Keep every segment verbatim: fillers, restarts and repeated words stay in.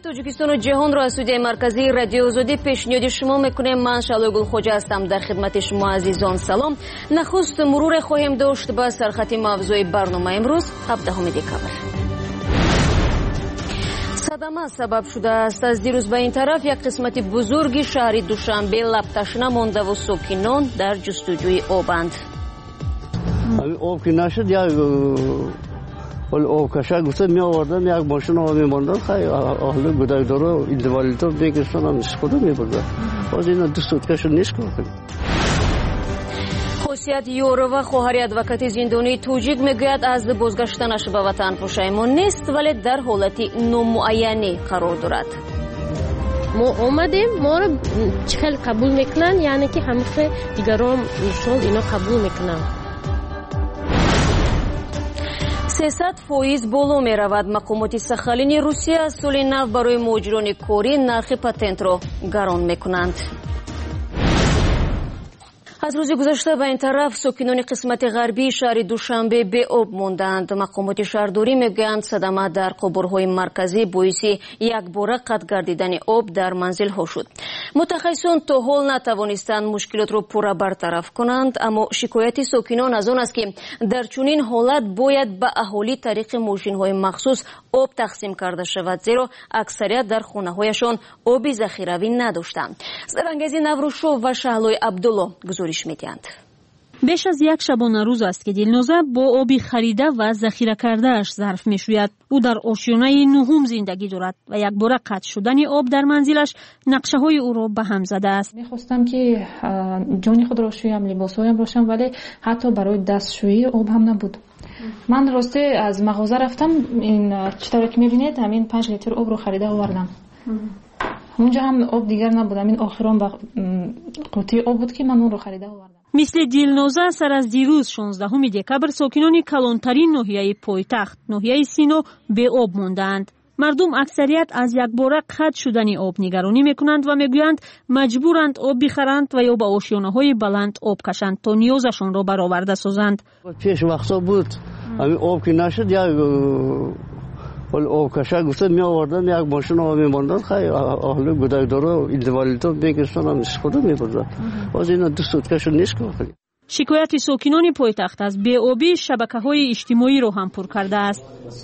توجیکستان و جهان را از سودی مرکزی رادیو آزادی پیشنهاد شما میکنیم. من شالوگل خوجا هستم. در خدمت شما عزیزان سلام. نخست مرور خواهیم داشت با سرخط موضوع برنامه امروز هفدهم دکامبر. صدمه سبب شده است. از دیروز به این طرف یک قسمت بزرگی شهر دوشنبه لب‌تشنه مانده و ساکنان در جستجوی آبند. آب که نشد یا ولی آب کشک گفته می آوردن یک ماشین آب می ماندن خیلی اهل گدایدارا ایندوالیتور میکشتن هم خدا می بردن. باز اینا دو سوتکشون نیست کنیم. خوسیت یوروا خواهر ادوکات زندانی توجیک میگوید از بازگشتنش به وطن پشیمان نیست ولی در حالت نامعینی قرار دارد. ما آمدیم ما رو چخیل قبول میکنن یعنی که همیشه دیگران شال اینا قبول میکنن. سیصد فایز بالا می رود. مقامات ساخالین روسیه از سال نو برای مهاجران کاری نرخ پاتنت را گران می کنند. از روز گذشته به این طرف ساکنان قسمت غربی شهر دوشنبه به آب ماندند. مقامات شهرداری میگویند صدمه در قبرهای مرکزی باعث یک باره قطع گردیدن آب در منزل‌ها شد. متخصصان تا حال نتوانستند مشکلات را پورا برطرف کنند، اما شکایت ساکنان از آن است که در چنین حالت باید به اهالی طریق ماشین‌های مخصوص آب تقسیم کرده شود، زیرا اکثریت در خانه‌هایشان آب ذخیروی نداشتند. سرانگیزی نوروشو و شهلای عبدالله گزارش می‌دهند. بیش از یک شبانه روز است که دلنوزه با آبی خریده و ذخیره کرده اش ظرف می‌شوید. او در آشیانه نهم زندگی دارد و یک بار قطع شدن آب در منزلش نقشه‌های او را به هم زده است. می‌خواستم که جان خود را شویم، لباسهایم روشن، ولی حتی برای دستشویی آب هم نبود. من راسته از مغازه رفتم، این چطوری که می‌بینید همین پنج لیتر آب رو خریده آوردم. اونجا هم آب دیگر نبود، همین آخرام با قوطی آب بود که من اون رو خریده آوردم. مثل دلنوزه سر از دیروز شانزدهم دکامبر ساکنان کلانترین ناحیه پایتخت ناحیه سینو به آب ماندند. مردم اکثریت از یک باره قطع شدن آب نگرانی میکنند و میگویند مجبورند آب بخرند و یا به آشیانه‌های بلند آب کشند تا نیازشان را برآورده سازند. پیش وقتا بود همین آب که نشد یا ولی آب کشک گفته می آوردن یک ماشین آب می ماندن خیلی اهل گدایدارا ایندوالیتور میکشتن هم خدا می بردن. باز اینا دو سوتکشون نیست کنیم. شکایت ساکنان پایتخت از بی‌آبی شبکه‌های اجتماعی را هم پر کرده است.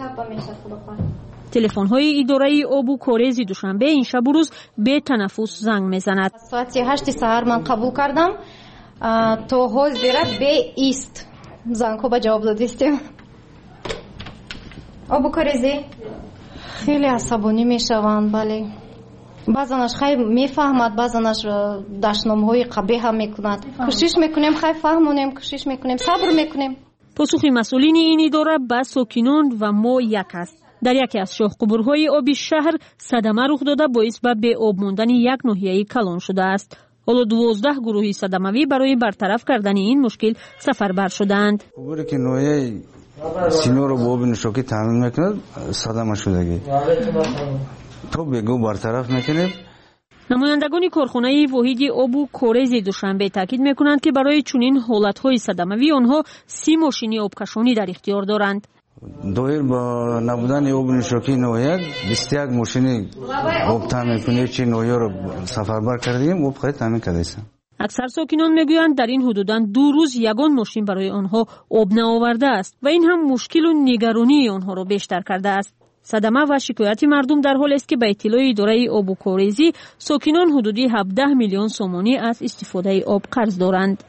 تلفن‌های اداره آب و کاریز دوشنبه این شب و روز به تنفس زنگ میزند. ساعت هشت سحر من قبول کردم تا حاضر به ایست زنگ‌ها به جواب دادیم. آب و کاریزی خیلی عصبانی میشوند، ولی بعضنش خیلی میفهمد، بعضنش دشنام‌های قبیح هم میکند. کوشش میکنیم خیلی فهمونیم، کوشش میکنیم صبر میکنیم. پاسخ مسئولین این اداره به ساکنان و ما یک است. در یکی از شاخ قبرهای آبی شهر صدمه رخ داده باعث به به آب ماندن یک ناحیه کلان شده است. حالا دوازده گروهی صدموی برای برطرف کردن این مشکل سفربر شدند. قبری که ناحیه سینو رو با آب نوشاکی تامین میکند صدمه شدگی تو بگو برطرف میکنید. نمایندگان کارخانه واحد آب و کاریز دوشنبه تاکید میکنند که برای چنین حالتهای صدموی آنها سی ماشین آبکشانی در اختیار دارند. دایر با نبودن آب نوشاکی ناحیه بیست و یک ماشین آب تامین کنیم چه ناحیه رو سفربر کردیم آب خیلی تامین کرده است. اکثر ساکنان میگویند در این حدوداً دو روز یگان ماشین برای آنها آب نآورده است و این هم مشکل و نگرانی آنها را بیشتر کرده است. صدمه و شکایت مردم در حال است که به اطلاع اداره آب و کاریزی ساکنان حدودی هفده میلیون سومانی از استفاده آب قرض دارند.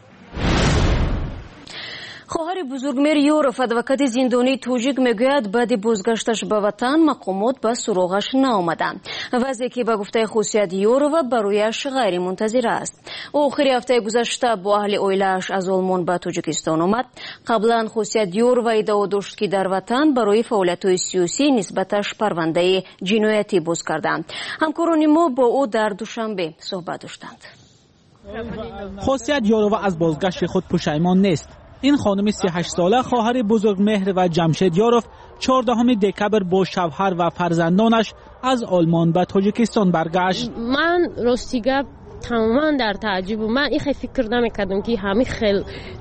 خواهر بزرگمیر یورف ادوکات زندانی توجیک میگوید بعد بازگشتش به وطن مقامات به سراغش نآمدند. وضعی که به گفته خوسیت یورف برایش غیر منتظره است. آخر هفته گذشته با اهل عائله‌اش از آلمان به تاجیکستان آمد. قبلا خوسیت یورف ادعا داشت که در وطن برای فعالیت‌های سیاسی نسبتش پرونده جنایتی باز کردند. همکاران ما با او در دوشنبه صحبت داشتند. خوسیت یورف از بازگشت خود پشیمان نیست. این خانم سی و هشت ساله خواهر بزرگمهر و جمشید یورف چهاردهم دکامبر با شوهر و فرزندانش از آلمان به تاجیکستان برگشت. من راستیگه تماما در تعجب و من این خیلی فکر نمیکردم که همین خیلی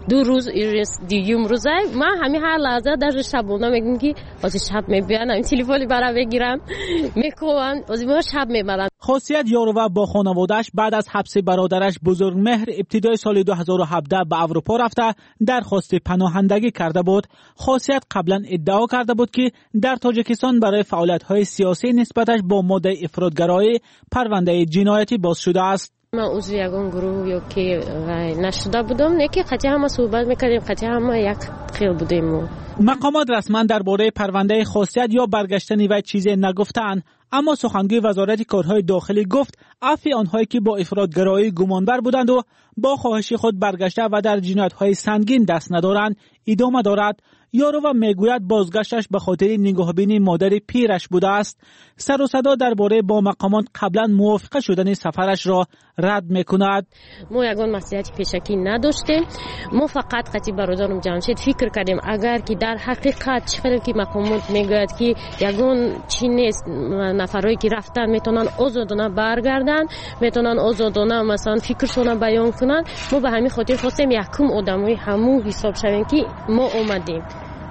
دو روز دیگه روزه من همین هر لحظه در شبونه میگم که از شب میبینم این تلفنی برام بگیرم میکنم از ما شب میبرم. خاصیت یاروا با خانواده‌اش بعد از حبس برادرش بزرگمهر ابتدای سال دو هزار و هفده به اروپا رفته درخواست پناهندگی کرده بود. خاصیت قبلا ادعا کرده بود که در تاجیکستان برای فعالیت‌های سیاسی نسبتش با ماده افراطگرایی پرونده جنایتی باز شده است. من عضو یگان گروه یا که نشده بودم نه که قطعا ما صحبت میکردیم قطعا ما یک خیل بودیم. مقامات رسما درباره پرونده خاصیت یا برگشتن وی چیزی نگفتند، اما سخنگوی وزارت کارهای داخلی گفت عفو آنهایی که با افراطگرایی گمانبر بودند و با خواهش خود برگشته و در جنایت‌های سنگین دست ندارند ادامه دارد. یاروا میگوید بازگشتش به خاطر نگاهبینی مادر پیرش بوده است. سر و صدا درباره با مقامات قبلا موافقه شدن سفرش را رد میکند. ما یگان مسئولیت پیشکی نداشتیم، ما فقط خطی برادرم جمشید فکر کردیم اگر که در حقیقت چقدر که مقامات میگوید که یگان چی نیست نفرایی که رفتن میتونن آزادانه برگردن، میتونن آزادانه مثلا فکرشون بیان کنن، ما به همین خاطر خواستیم یکم آدمای همون حساب شویم که ما اومدیم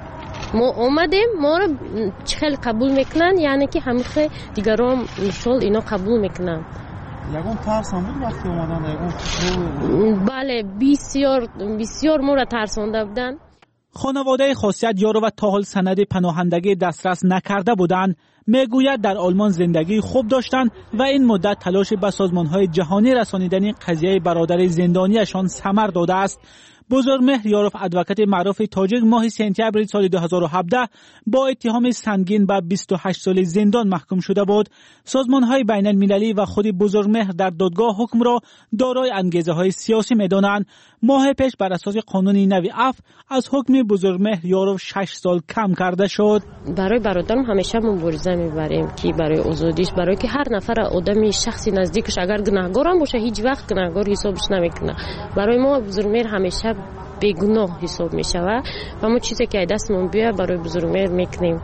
ما اومدیم ما رو چخیل قبول میکنن، یعنی که همیشه دیگران مثال اینا قبول میکنن. یگان ترس هم بود وقتی اومدن یگان؟ بله بسیار بسیار ما رو ترسانده بودن. خانواده خاصیت یاروا تا حال سند پناهندگی دسترس نکرده بودند. میگوید در آلمان زندگی خوب داشتند و این مدت تلاش به سازمان‌های جهانی رسانیدن قضیه برادر زندانیشان ثمر داده است. بزرگمهر یاروف ادوکات معروف تاجیک ماه سپتامبر سال دو هزار و هفده با اتهام سنگین به بیست و هشت سال زندان محکوم شده بود. سازمان‌های بین المللی و خود بزرگمهر در دادگاه حکم را دارای انگیزه‌های سیاسی می‌دانند. ماه پیش بر اساس قانون نوی عفو از حکم بزرگمهر یاروف شش سال کم کرده شد. برای برادرم همیشه مبارزه می‌بریم که برای آزادیش، برای که هر نفر آدمی شخصی نزدیکش اگر گناهکار هم باشه هیچ وقت گناهکار حسابش نمیکنه. برای ما بزرگمهر همیشه بیگناه حساب میشه و ما چیزی که دستمون بیاد برای بزرگمهر میکنیم.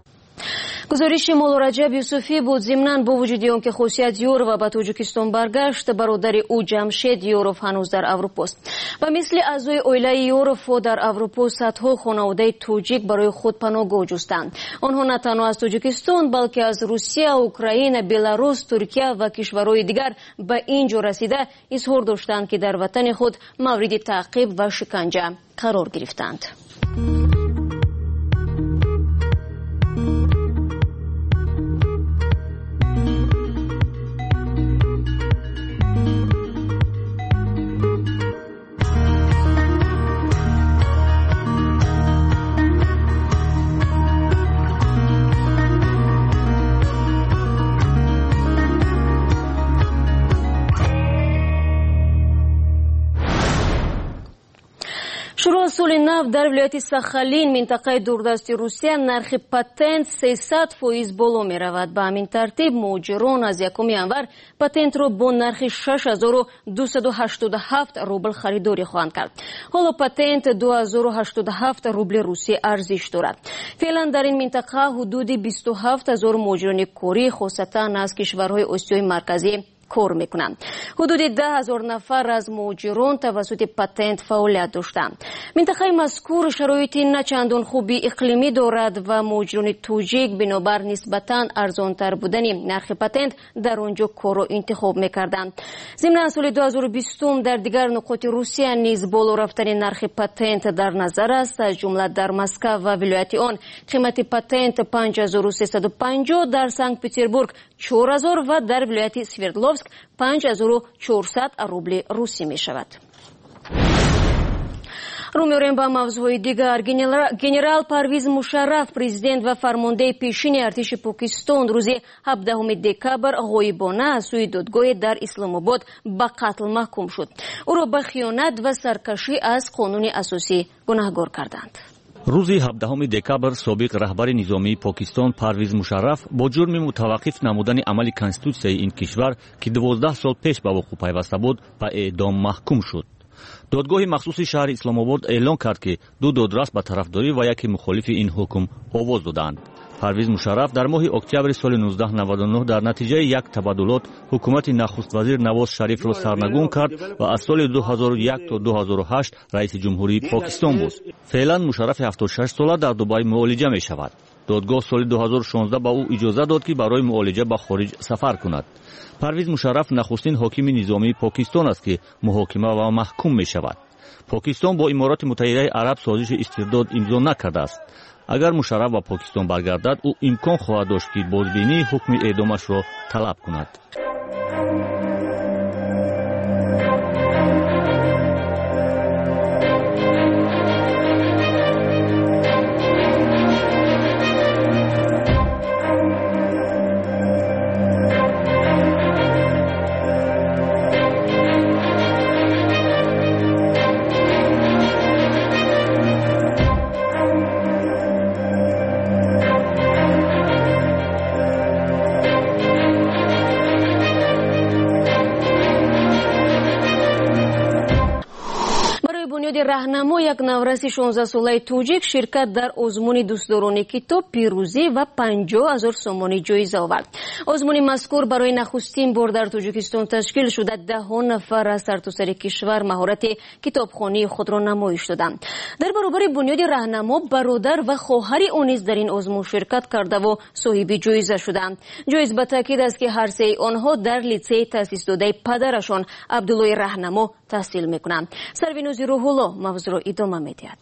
گزارش مولا رجب یوسفی بود. ضمناً با وجود آنکه خاصیت یاروا به تاجیکستان برگشت، برادر او جمشید یاروف هنوز در اروپا است و مثل اعضای عائله یاروف در اروپا صدها خانواده تاجیک برای خود پناهگاه جستند. آنها نه تنها از تاجیکستان بلکه از روسیه، اوکراین، بلاروس، ترکیه و کشورهای دیگر به اینجا رسیده اظهار داشتند که در وطن خود مورد تعقیب و شکنجه قرار گرفتند. شروع سال نو در ولایت ساخالین منطقه دوردست روسیه نرخ پاتنت سیصد فیصد بالا می رود. به همین ترتیب مهاجران از یکم ینور پاتنت را با نرخ شش هزار و دویست و هشتاد و هفت روبل خریداری خواهند کرد. حالا پاتنت دو هزار و هشتاد و هفت روبل روسی ارزش دارد. فعلا در این منطقه حدود بیست و هفت هزار مهاجران کاری خاصتا از کشورهای آسیای مرکزی کار میکنند. حدود ده هزار نفر از مهاجران توسط پاتنت فعالیت داشتند. منطقه مذکور شرایط نه چندان خوبی اقلیمی دارد و مهاجران تاجیک بنابر نسبتاً ارزانتر بودن نرخ پاتنت در آنجا کار را انتخاب میکردند. ضمن سال دو هزار و بیست در دیگر نقاط روسیه نیز بالا رفتن نرخ پاتنت در نظر است. از جمله در مسکو و ولایت آن قیمت پاتنت پنج هزار و سیصد و پنجاه، در سنت پترزبورگ چهار هزار و در ولایت سوردلوفسک پنج هزار و چهارصد روبل روسی می شود. رو می‌آوریم به موضوع دیگر. گنرال پرویز مشرف پرزیدنت و فرمانده پیشین ارتش پاکستان روز هفدهم دکبر غایبانه از سوی دادگاه در اسلام آباد به قتل محکوم شد. او را به خیانت و سرکشی از قانون اساسی گناهکار کردند. روز هفدهم دکبر سابق رهبر نظامی پاکستان پرویز مشرف با جرم متوقف نمودن عمل کنستیتوسیای این کشور که دوازده سال پیش به وقوع پیوسته بود به اعدام محکوم شد. دادگاه مخصوص شهر اسلام آباد اعلام کرد که دو دادرس به طرفداری و یکی مخالف این حکم آواز دادند. парвиз мушарраф дар моҳи октябри соли нуздаҳ наваду нӯҳ дар натиҷаи як табаддулот ҳукумати нахуствазир Навоз Шарифро сарнагун кард ва аз соли ду ҳазору як то ду ҳазору ҳашт раиси ҷумҳурии Покистон буд. Феълан Мушаррафи ҳафтоду шаш сола дар Дубай муолиҷа мешавад. додгоҳ соли ду ҳазору шонздаҳ ба ӯ иҷоза дод ки барои муолиҷа ба хориҷ сафар кунад. Парвиз Мушарраф нахустин ҳокими низомии Покистон аст ки муҳокима ва маҳкум мешавад. Покистон бо Имороти Муттаҳидаи Араб созиши истирдод имзо накардааст. агар Мушарраф ба Покистон баргардад, ӯ имкон хоҳад дошт ки бозбинии ҳукми эъдомашро талаб кунад. раҳнамо як навраси шонздаҳсолаи тоҷик ширкат дар озмуни дӯстдорони китоб пирӯзӣ ва панҷоҳ ҳазор сомонӣ ҷоиза овард. Озмуни мазкур барои нахустин бор дар Тоҷикистон ташкил шуда даҳон нафар аз сартосари кишвар маҳорати китобхонии худро намоиш доданд. Дар баробари бунёди раҳнамо бародар ва хоҳари он низ дар ин озмун ширкат кардаву соҳиби ҷоиза шуданд. Ҷоиз ба таъкид аст ки ҳар сеи онҳо дар литсеи таъсисдодаи падарашон Абдуллои Раҳнамо таҳсил мекунанд. Сарвинози Рӯҳулло мавзӯъро идома медиҳад.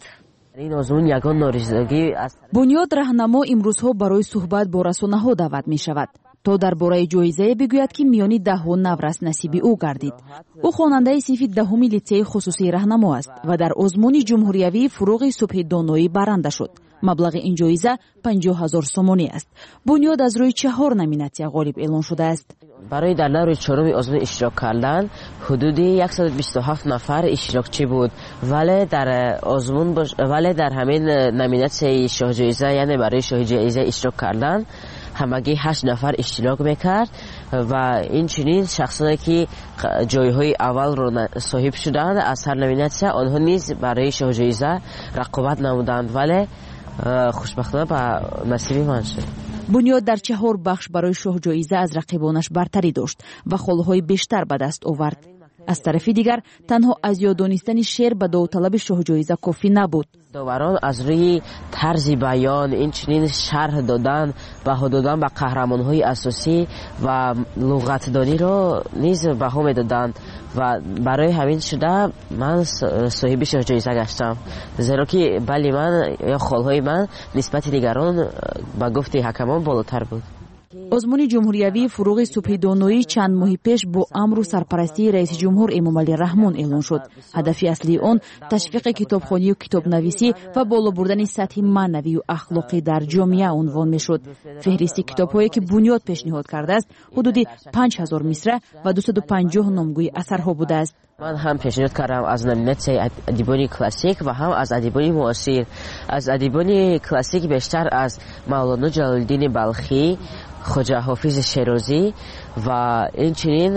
бунёд раҳнамо имрӯзҳо барои суҳбат бо расонаҳо даъват мешавад то дар бораи ҷоизае бигӯяд ки миёни даҳҳо наврас насиби ӯ гардид. ӯ хонандаи синфи даҳуми литсеи хусусии раҳнамо аст ва дар озмуни ҷумҳуриявии фуруғи субҳи доноӣ баранда шуд. маблағи ин ҷоиза панҷоҳ ҳазор сомонӣ аст. бунёд аз рӯи чаҳор номинатсия ғолиб эълон шудааст. барои дар наври чороми озмун иштирок кардан ҳудуди яксад و بیست و هفت нафар иштирокчӣ буд, вале дар озмун вале дар ҳамин номинатсияи шоҳҷоиза, яъне барои шоҳиҷоиза иштирок кардан ҳамагӣ ҳашт нафар иштирок мекард ва инчунин шахсоне ки ҷойҳои аввалро соҳиб шуданд аз ҳар номинатсия онҳо низ барои шоҳҷоиза рақобат намуданд, вале хушбахтона ба насиби ман шуд. бунёд дар чаҳор бахш барои шоҳҷоиза аз рақибонаш бартарӣ дошт ва холҳои бештар ба даст овард. аз тарафи дигар танҳо аз ёд донистани шеър ба довталаби шоҳҷоиза кофӣ набуд. доварон аз рӯи тарзи баён, инчунин шарҳ додан, баҳо додан ба қаҳрамонҳои асосӣ ва луғатдониро низ баҳо медоданд ва барои ҳамин шуда ман соҳиби шоҳҷоиза гаштам, зеро ки бали ман ё холҳои ман нисбати дигарон ба гуфти ҳакамон болотар буд. озмуни ҷумҳуриявии фуруғи субҳи доноӣ чанд моҳи пеш бо амру сарпарастии раиси ҷумҳур Эмомалӣ Раҳмон эълон шуд. ҳадафи аслии он ташвиқи китобхонию китобнависӣ ва боло бурдани сатҳи маънавию ахлоқӣ дар ҷомеа унвон мешуд. феҳристи китобҳое ки бунёд пешниҳод кардааст ҳудуди панҷ ҳазор мисра ва дусаду панҷоҳ номгӯи асарҳо будааст. ман ҳам пешниҳод кардам аз номинатсияи адибони классик ва ҳам аз адибони муосир. аз адибони классик бештар аз Мавлоно Ҷалолиддини Балхӣ, хоҷа Ҳофизи Шерозӣ ва инчунин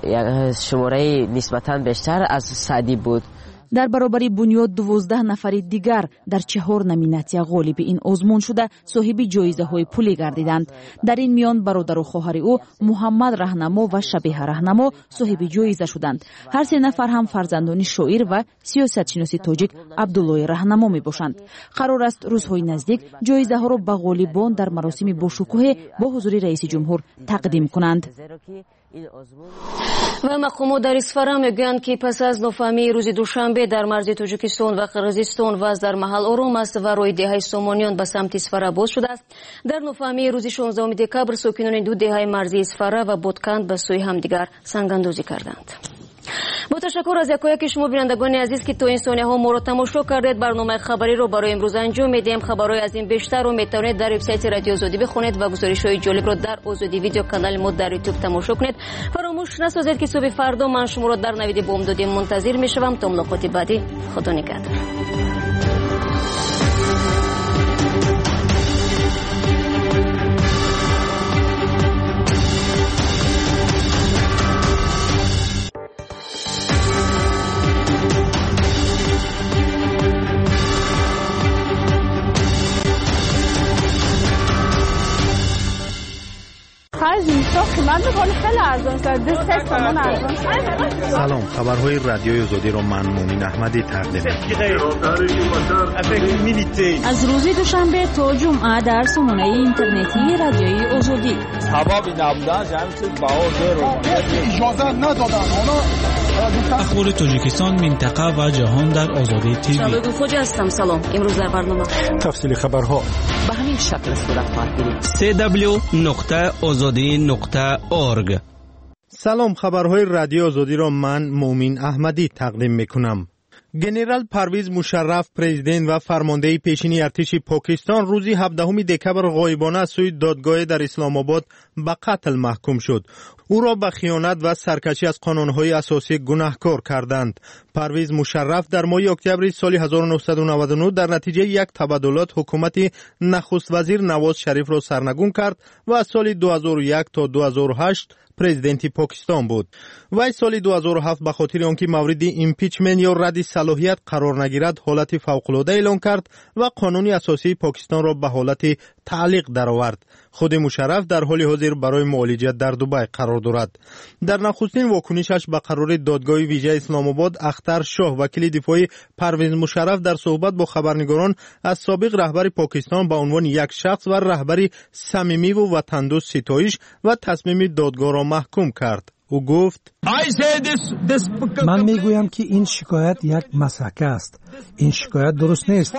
шумораи нисбатан бештар аз Саъдӣ буд. дар баробари бунёд дувоздаҳ нафари дигар дар чаҳор номинатсия ғолиби ин озмун шуда соҳиби ҷоизаҳои пулӣ гардиданд. дар ин миён бародару хоҳари ӯ Муҳаммад Раҳнамо ва Шабеҳа Раҳнамо соҳиби ҷоиза шуданд. ҳар се нафар ҳам фарзандони шоир ва сиёсатшиноси тоҷик Абдуллои Раҳнамо мебошанд. қарор аст рӯзҳои наздик ҷоизаҳоро ба ғолибон дар маросими бошукӯҳе бо ҳузури раиси ҷумҳур тақдим кунанд. ва мақомот дар Исфара мегӯянд ки пас аз нофаҳмии рӯзи душанбе дар марзи Тоҷикистон ва Қирғизистон вазъ дар маҳал ором аст ва роҳи деҳаи Сомониён ба самти Исфара боз шудааст. дар нофаҳмии рӯзи шонздаҳуми декабр сокинони ду деҳаи марзи Исфара ва Ботканд ба сӯи ҳамдигар сангандозӣ карданд. با تشکر از یکایک شما بینندگان عزیز که تا این ثانیه ها ما را تماشا کردید. برنامه خبری رو برای امروز انجام میدیم. خبرهای از این بیشتر رو میتونید در وبسایت رادیو آزادی بخونید و گزارش‌های جالب رو در آزادی ویدیو کانال ما در یوتیوب تماشا کنید. فراموش نسازید که صبح فردا من شما را در نوید بامدادی منتظر میشوم. تا ملاقات بعدی، خدا نگهدار. سلام، خبرهای رادیوی آزادی را من مومین احمدی تقدیم می‌کنم. از روز دوشنبه تا جمعه در سامانه اینترنتی رادیوی آزادی. اجازه ندادن اخبار تاجیکستان، منطقه و جهان در آزادی تیوی. شباب خوجا هستم. سلام. امروز در برنامه تفصیل خبرها به همین شکل صورت خواهد گرفت. سی دبلیو نقطه آزادی نقطه اورگ. سلام، خبرهای رادیو آزادی را من مومین احمدی تقدیم میکنم. گنرال پرویز مشرف، پرزیدنت و فرمانده پیشین ارتش پاکستان، روز هفدهم دکبر غایبانه از سوی دادگاه در اسلام آباد به قتل محکوم شد. او را به خیانت و سرکشی از قانونهای اساسی گناهکار کردند. پرویز مشرف در ماه اکتبر سال هزار و نهصد و نود و نه در نتیجه یک تبادلات حکومت نخست وزیر نواز شریف را سرنگون کرد و از سال دو هزار و یک تا دو هزار و هشت پرزیدنت پاکستان بود. وی سال دو هزار و هفت به خاطر آنکه مورد ایمپیچمنت یا رد صلاحیت قرار نگیرد حالت فوق‌العاده اعلان کرد و قانون اساسی پاکستان را به حالت تعلیق درآورد. خود مشرف در حال حاضر برای معالجه در دبی قرار دارد. در نخستین واکنشش به قرار دادگاه ویژه اسلام آباد، اختر شاه، وکیل دفاعی پرویز مشرف در صحبت با خبرنگاران از سابق رهبر پاکستان به عنوان یک شخص و رهبری صمیمی و وطندوست ستایش و تصمیم دادگاه را محکوم کرد. او گفت: من میگویم که این شکایت یک مسحک است. این شکایت درست نیست.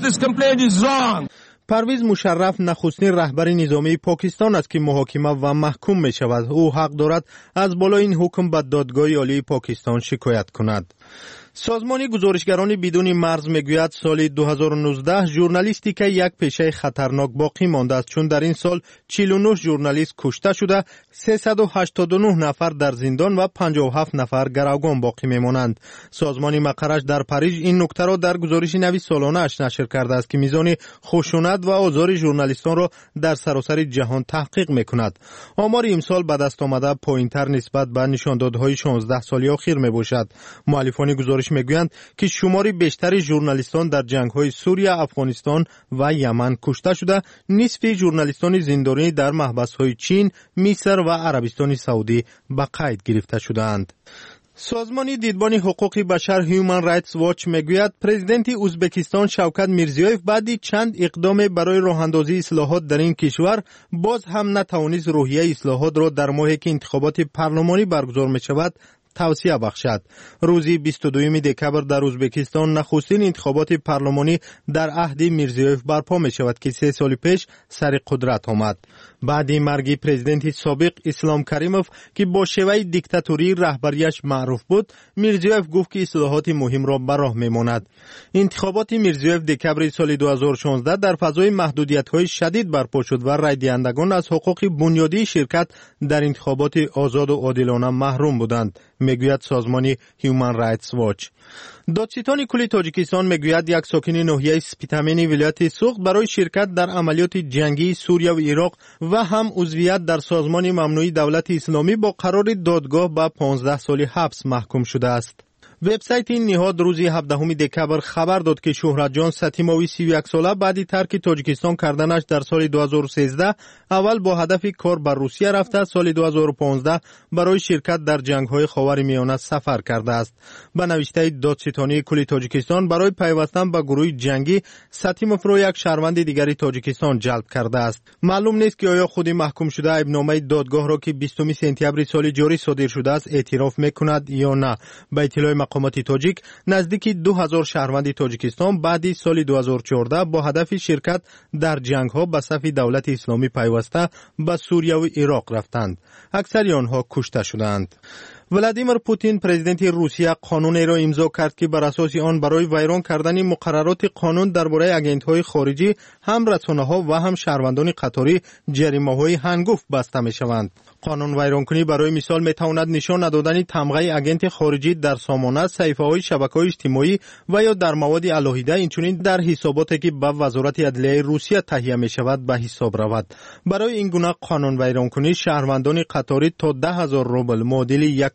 پرویز مشرف نخستین رهبر نظامی پاکستان است که محاکمه و محکوم می شود. او حق دارد از بالای این حکم به دادگاه عالی پاکستان شکایت کند. سازمان گزارشگران بدون مرز میگوید سال دو هزار و نوزده ژورنالیستیک یک پیشه خطرناک باقی مانده است، چون در این سال چهل و نه ژورنالیست کشته شده، سیصد و هشتاد و نه نفر در زندان و پنجاه و هفت نفر گروگان باقی میمانند. سازمان مقرش در پاریس این نکته را در گزارش نوی سالانه اش نشر کرده است که میزان خشونت و آزار ژورنالیستان را در سراسر جهان تحقیق میکند. آمار امسال به دست آمده پایینتر نسبت به نشاندادهای شانزده سالی اخیر میباشد. مؤلفان گزارش میگویند که شماری بیشتر ژورنالیستان در جنگ‌های سوریه، افغانستان و یمن کشته شده، نصف ژورنالیستان زندانی در محبس‌های چین، مصر و عربستان سعودی به قید گرفته شدند. سازمان دیدبان حقوق بشر هیومن رایتس واچ میگوید پرزیدنت ازبکستان شوکت میرزیویف بعد چند اقدام برای راهاندازی اصلاحات در این کشور باز هم نتوانست روحیه اصلاحات را در ماهی که انتخابات پارلمانی برگزار می‌شود توسعه بخشد. روز بیست و دوم دکبر در ازبکستان نخستین انتخابات پارلمانی در عهد میرزیویف برپا می شود که سه سال پیش سر قدرت آمد. بعد مرگ پرزیدنت سابق اسلام کریموف که با شیوه دیکتاتوری رهبریش معروف بود، میرزیویف گفت که اصلاحات مهم را به راه میماند. انتخابات میرزیویف دکبر سال دو هزار و شانزده در فضای محدودیت‌های شدید برپا شد و رای دهندگان از حقوق بنیادی شرکت در انتخابات آزاد و عادلانه محروم بودند، میگوید سازمان هیومن رایتس واچ. دادستان کل تاجیکستان میگوید یک ساکن ناحیه سپیتامین ولایت سوخت برای شرکت در عملیات جنگی سوریه و عراق و هم عضویت در سازمان ممنوعی دولت اسلامی با قرار دادگاه به پانزده سال حبس محکوم شده است. وبسایت این نهاد روز هفدهم دکبر خبر داد که شهرت جان ستیماوی سی و یک ساله بعد ترک تاجیکستان کردنش در سال دو هزار و سیزده اول با هدف کار بر روسیه رفته، سال دو هزار و پانزده برای شرکت در جنگ‌های خاورمیانه سفر کرده است. به نوشته دادستانی کل تاجیکستان برای پیوستن به گروه جنگی ستیموف را یک شهروند دیگری تاجیکستان جلب کرده است. معلوم نیست که آیا خود محکوم شده ایبنامه دادگاه را که بیستم سپتامبر سال جاری صادر شده است اعتراف میکند یا نه. به اطلاع مقامات تاجیک نزدیک دو هزار شهروند تاجیکستان بعد سال دو هزار و چهارده با هدف شرکت در جنگ‌ها به صف دولت اسلامی پیوسته به سوریه و عراق رفتند. اکثر آنها کشته شدند. ولادیمیر پوتین پرزیدنت روسیه قانونی را امضا کرد که بر اساس آن برای ویران کردن مقررات قانون درباره آگنت‌های خارجی هم رسانه‌ها و هم شهروندان قطاری جریمه‌های هنگفت بسته می‌شوند. قانون ویرانکنی برای مثال می‌تواند نشان ندادن تمغه آگنت خارجی در سامانه، صفحه‌های شبکه‌های اجتماعی و یا در مواد علاهیده، اینچنین در حساباتی که به وزارت عدلیه روسیه تهیه می‌شود به حساب رود. برای این گونه قانون ویرانکنی شهروندان قطاری تا ده هزار روبل معادل یک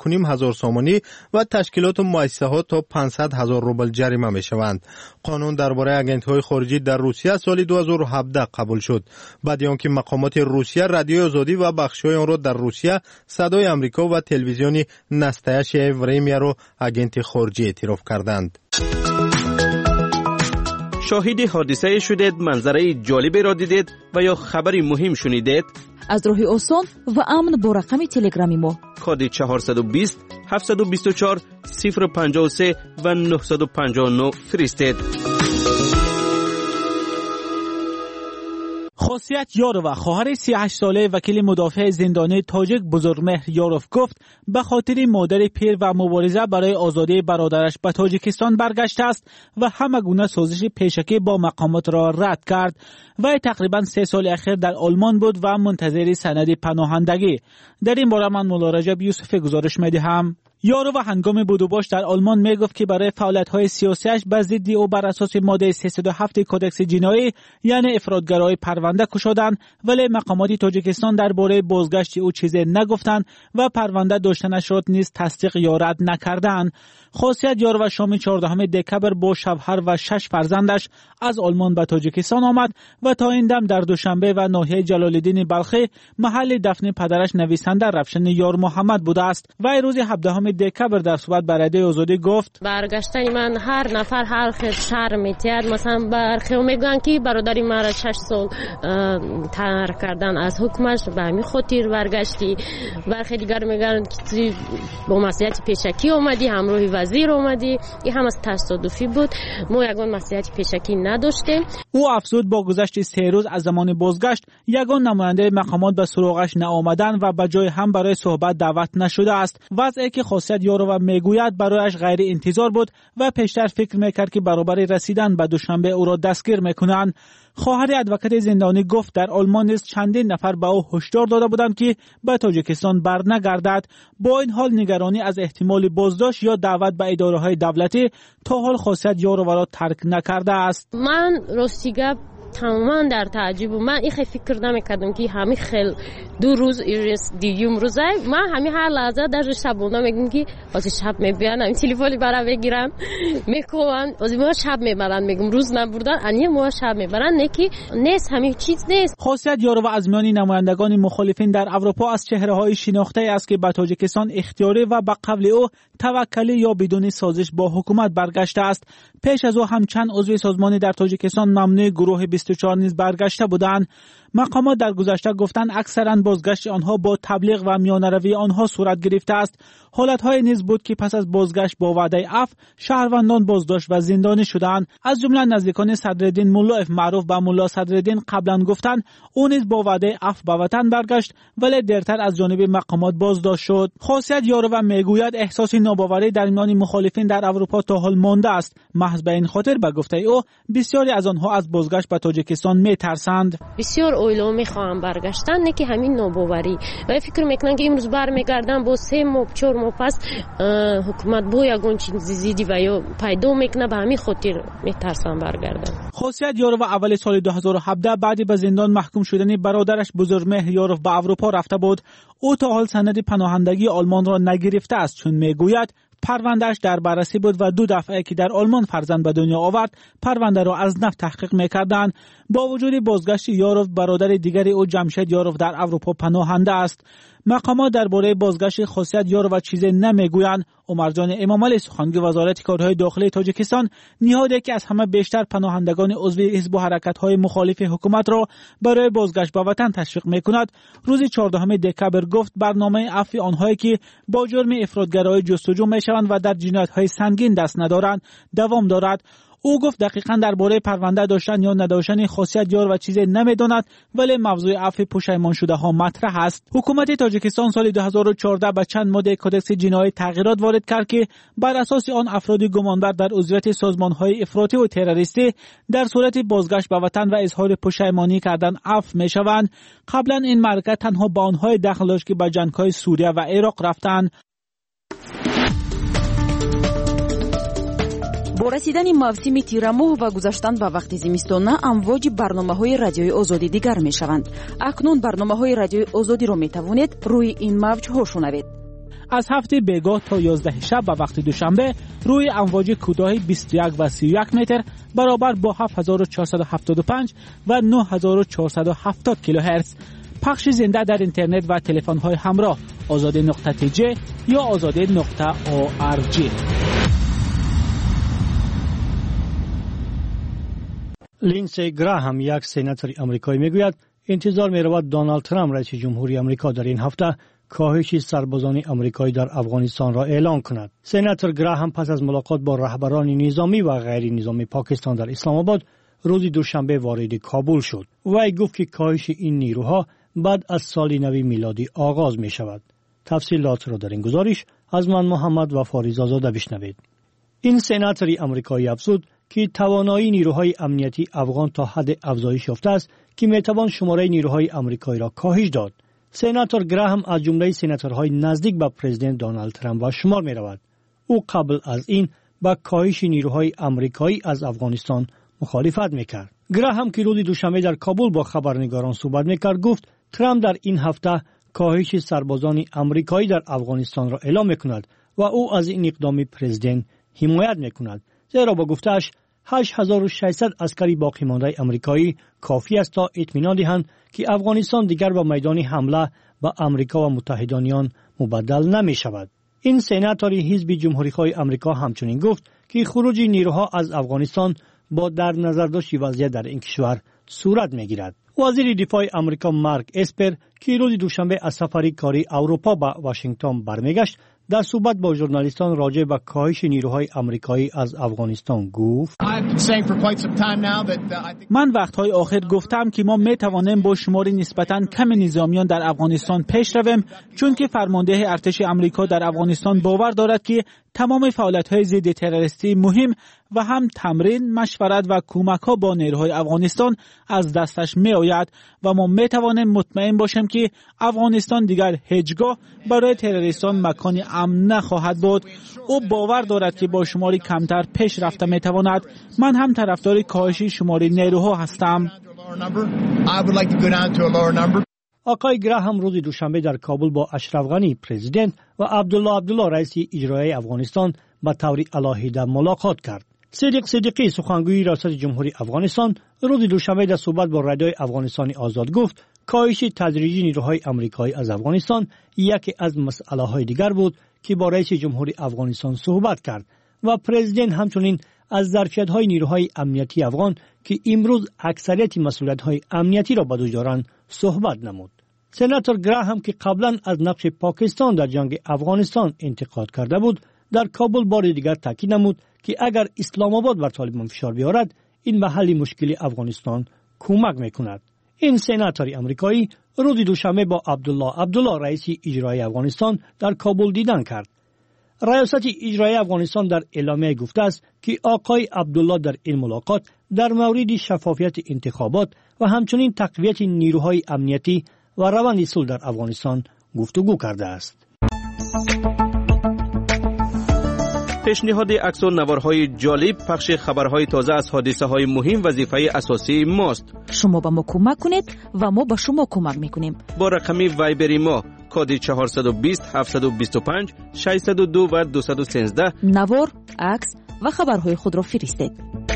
یک و نیم هزار سومانی و تشکیلات و مؤسسه ها تا پانصد هزار روبل جریمه می شوند. قانون درباره آژانس‌های خارجی در روسیه سال دو هزار و هفده قبول شد. بعد از آنکه مقامات روسیه رادیوی آزادی و بخش‌های آن را در روسیه صدای آمریکا و تلویزیون نستایش ورمیا را آژانس خارجی اعتراف کردند. شاهد حادثه شدید، منظره جالبی را دیدید و یا خبری مهم شنیدید؟ از راه آسان و امن با رقم تلگرامی ما کد چهارصد و بیست هفتصد و بیست و چهار صفر و پنجاه و سه و نهصد و پنجاه و نه فرستید. خاصیت یارو، خواهر سی و هشت ساله وکیل مدافع زندانی تاجیک بزرگمهر یاروف گفت به خاطر مادر پیر و مبارزه برای آزادی برادرش به تاجیکستان برگشته است و همه گونه سازش پیشکی با مقامات را رد کرد. و تقریبا سه سال اخیر در آلمان بود و منتظر سند پناهندگی. در این باره من مولا رجب یوسفی گزارش می‌دهم. یارو و هنگام بود و باش در آلمان میگفت که برای فعالیت‌های سیاسیش به ضد او بر اساس ماده سیصد و هفت کدکس جنایی یعنی افرادگرایی پرونده کشیدند، ولی مقامات تاجیکستان درباره بازگشت او چیزی نگفتند و پرونده داشتنش را نیز تصدیق یا رد نکردند. خاصیت یارو شام چهاردهم دکبر با شوهر و شش فرزندش از آلمان به تاجیکستان آمد و تا این دم در دوشنبه و ناحیه جلال‌الدین بلخی محل دفن پدرش نویسنده روشن یار محمد بوده است. و روز هفدهم دکبر در صحبت با رادیو آزادی گفت برگشتن من هر نفر هر خیلی شرم می‌تید. مثلا برخی میگن که برادری مرا شش سال تنر کردن از حکمش به همین خاطر برگشتی. برخی دیگر میگن که با مسئولیت پیشکی اومدی، همراه وزیر اومدی. این هم از تصادفی بود، ما یگان مسئولیت پیشکی نداشتیم. او افزود با گذشت سه روز از زمان بازگشت یگان نماینده مقامات به سراغش نآمدن و به جای هم برای صحبت دعوت نشده است. وضعی که خاصیت یارو و میگوید برایش غیر انتظار بود و پیشتر فکر میکرد که برابر رسیدن به دوشنبه او را دستگیر میکنند. خواهر ادوکات زندانی گفت در آلمان نیز چندین نفر به او هشدار داده بودند که به تاجیکستان برنگردد. با این حال نگرانی از احتمال بازداشت یا دعوت به اداره‌های دولتی تا حال خاصیت یارو را ترک نکرده است. من راستیگه تماما در تعجب و من این خیلی فکر نمیکردم که همین خیلی دو روز دیگه روزه من همین هر لحظه در شبونه میگم که واسه شب میبینم این تلفنی برام بگیرم میکنم واسه ما شب میبرن میگم روز نبردن انی ما شب میبرن نکی نیست همین چیز نیست. خاصیت یارو و از میان نمایندگان مخالفین در اروپا از چهره‌های شناخته است که به تاجیکستان اختیاری و به قول او توکلی یا بدون سازش با حکومت برگشته است. پیش از او هم چند عضو سازمانی در تاجیکستان ممنوع گروه بیست و چهار نیز برگشته بودند. مقامات در گذشته گفتند اکثرا بازگشت آنها با تبلیغ و میانروی آنها صورت گرفته است. حالت‌های نیز بود که پس از بازگشت با وعده عفو شهروندان بازداشت و زندانی شدند. از جمله نزدیکان صدرالدین ملایف معروف به ملا صدرالدین قبلا گفتند او نیز با وعده عفو به وطن برگشت ولی دیرتر از جانب مقامات بازداشت شد. خاصیت یارو و میگوید احساس ناباوری در میان مخالفین در اروپا تا حال مانده است. محض به این خاطر به گفته او بسیاری از آنها از بازگشت به تاجیکستان میترسند. بسیار اویلو میخوام برگشتن نه که همین ناباوری و فکر میکنن که امروز برمیگردن با سه ماه چهار ماه پس حکومت بو یگون چیز زیدی و یا پیدا میکنه به همین خاطر میترسن برگردن. خاصیت یارو و اول سال دو هزار و هفده بعد به زندان محکوم شدن برادرش بزرگمهر یارو به اروپا رفته بود. او تا حال سند پناهندگی آلمان را نگرفته است چون میگوید پروندهش در بررسی بود و دو دفعه که در آلمان فرزند به دنیا آورد پرونده را از نو تحقیق میکردند. با وجود بازگشت یاروف برادر دیگری او جمشید یاروف در اروپا پناهنده است. مقامات درباره بازگشت خاصیت یاروف چیزی نمیگویند. عمرجان امامعلی سخنگوی وزارت کارهای داخلی تاجیکستان نهادی که از همه بیشتر پناهندگان عضو حزب و حرکت‌های مخالف حکومت را برای بازگشت به وطن تشویق می‌کند روز چهاردهم دکبر گفت برنامه عفو آنهایی که با جرم افراطگرایی جستجو می‌شوند و در جنایت‌های سنگین دست ندارند دوام دارد. او گفت دقیقاً درباره پرونده داشتن یا نداشتن خاصیت یار و چیزی نمیداند ولی موضوع عفو پشیمان شده ها مطرح است. حکومت تاجیکستان سال دو هزار و چهارده به چند ماده کدکس جنایی تغییرات وارد کرد که بر اساس آن افراد گمانبر در عضویت سازمان‌های افراطی و تروریستی در صورت بازگشت به وطن و اظهار پشیمانی کردن عفو میشوند. قبلا این مرکز تنها با آنهای داخل داشت که به جنگ‌های سوریه و عراق رفتند. با رسیدن موسم تیرماه و گذشتن به وقت زمستانه امواج برنامه‌های رادیوی آزادی دیگر می‌شوند. اکنون برنامه‌های رادیوی آزادی را می‌توانید روی این موج‌ها شنوید. از هفته بیگاه تا یازده شب و وقت دوشنبه روی امواج کوتاه بیست و یک و سی و یک متر برابر با هفت هزار و چهارصد و هفتاد و پنج و نه هزار و چهارصد و هفتاد کیلوهرتز. پخش زنده در اینترنت و تلفن‌های همراه آزاده نقطه تی جی یا آزاده نقطه او آر جی. لینسی گراهام یک سناتور آمریکایی میگوید انتظار می‌رود دونالد ترامپ رئیس جمهوری آمریکا در این هفته کاهش سربازان آمریکایی در افغانستان را اعلام کند. سناتور گراهام پس از ملاقات با رهبران نظامی و غیر نظامی پاکستان در اسلام آباد روز دوشنبه وارد کابل شد. وی گفت که کاهش این نیروها بعد از سال نو میلادی آغاز می شود. تفصیلات را در این گزارش از من محمد و فاریز آزاده بشنوید. این سناتور آمریکایی افزود که توانایی نیروهای امنیتی افغان تا حد افزایش یافته است که می توان شماره نیروهای آمریکایی را کاهش داد. سناتور گراهام از جمله سناتورهای نزدیک به پرزیدنت دونالد ترامپ و شمار می رود. او قبل از این با کاهش نیروهای آمریکایی از افغانستان مخالفت میکرد. گراهام که روز دوشنبه در کابل با خبرنگاران صحبت میکرد گفت ترامپ در این هفته کاهش سربازان آمریکایی در افغانستان را اعلام میکند و او از این اقدام پرزیدنت حمایت میکند، زیرا با گفته‌اش هشت هزار و ششصد عسکری باقی مانده آمریکایی کافی است تا اطمینان دهند که افغانستان دیگر به میدان حمله به آمریکا و متحدانیان مبدل نمی شود. این سناتور حزب جمهوری‌خواه آمریکا همچنین گفت که خروج نیروها از افغانستان با در نظر داشت وضعیت در این کشور صورت می‌گیرد. وزیر دفاع آمریکا مارک اسپر که روز دوشنبه از سفری کاری اروپا به واشنگتن برمیگشت در صحبت با ژورنالیستان راجع به کاهش نیروهای آمریکایی از افغانستان گفت: من وقتهای آخر گفتم که ما می توانیم با شماری نسبتاً کم نظامیان در افغانستان پیش رویم، چون که فرمانده ارتش آمریکا در افغانستان باور دارد که تمام فعالیت‌های ضد تروریستی مهم و هم تمرین، مشورت و کمک‌ها با نیروهای افغانستان از دستش می‌آید و ما می‌توانیم مطمئن باشیم که افغانستان دیگر هیچگاه برای تروریستان مکان امن نخواهد بود. او باور دارد که با شماری کمتر پیش رفته می‌تواند. من هم طرفدار کاهش شماری نیروها هستم. آقای گراهام روز دوشنبه در کابل با اشرف غنی پرزیدنت و عبدالله عبدالله رئیس اجرایی افغانستان به طور علاهیده ملاقات کرد. صدیق صدیقی سخنگوی ریاست جمهوری افغانستان روز دوشنبه در صحبت با رادیوی افغانستان آزاد گفت کاهش تدریجی نیروهای آمریکایی از افغانستان یکی از مسئله‌های دیگر بود که با رئیس جمهوری افغانستان صحبت کرد و پرزیدنت همچنین از ظرفیت‌های نیروهای امنیتی افغان که امروز اکثریت مسئولیت‌های امنیتی را به دوش دارند صحبت نمود. سناتور گراهام که قبلا از نقش پاکستان در جنگ افغانستان انتقاد کرده بود در کابل بار دیگر تاکید نمود که اگر اسلام آباد بر طالبان فشار بیارد این به حل مشکل افغانستان کمک میکند. این سناتور آمریکایی روز دوشنبه با عبدالله عبدالله رئیس اجرایی افغانستان در کابل دیدن کرد. ریاست اجرایی افغانستان در اعلامیه گفته است که آقای عبدالله در این ملاقات در مورد شفافیت انتخابات و همچنین تقویت نیروهای امنیتی و روند صلح در افغانستان گفتگو کرده است. پیشنهاد عکس و نوارهای جالب، پخش خبرهای تازه از حادثه های مهم وظیفه اساسی ماست. شما به ما کمک کنید و ما به شما کمک میکنیم. با رقم وایبری ما کد چهارصد و بیست هفتصد و بیست و پنج ششصد و دو و دویست و سیزده نوار، عکس و خبرهای خود را فرستید.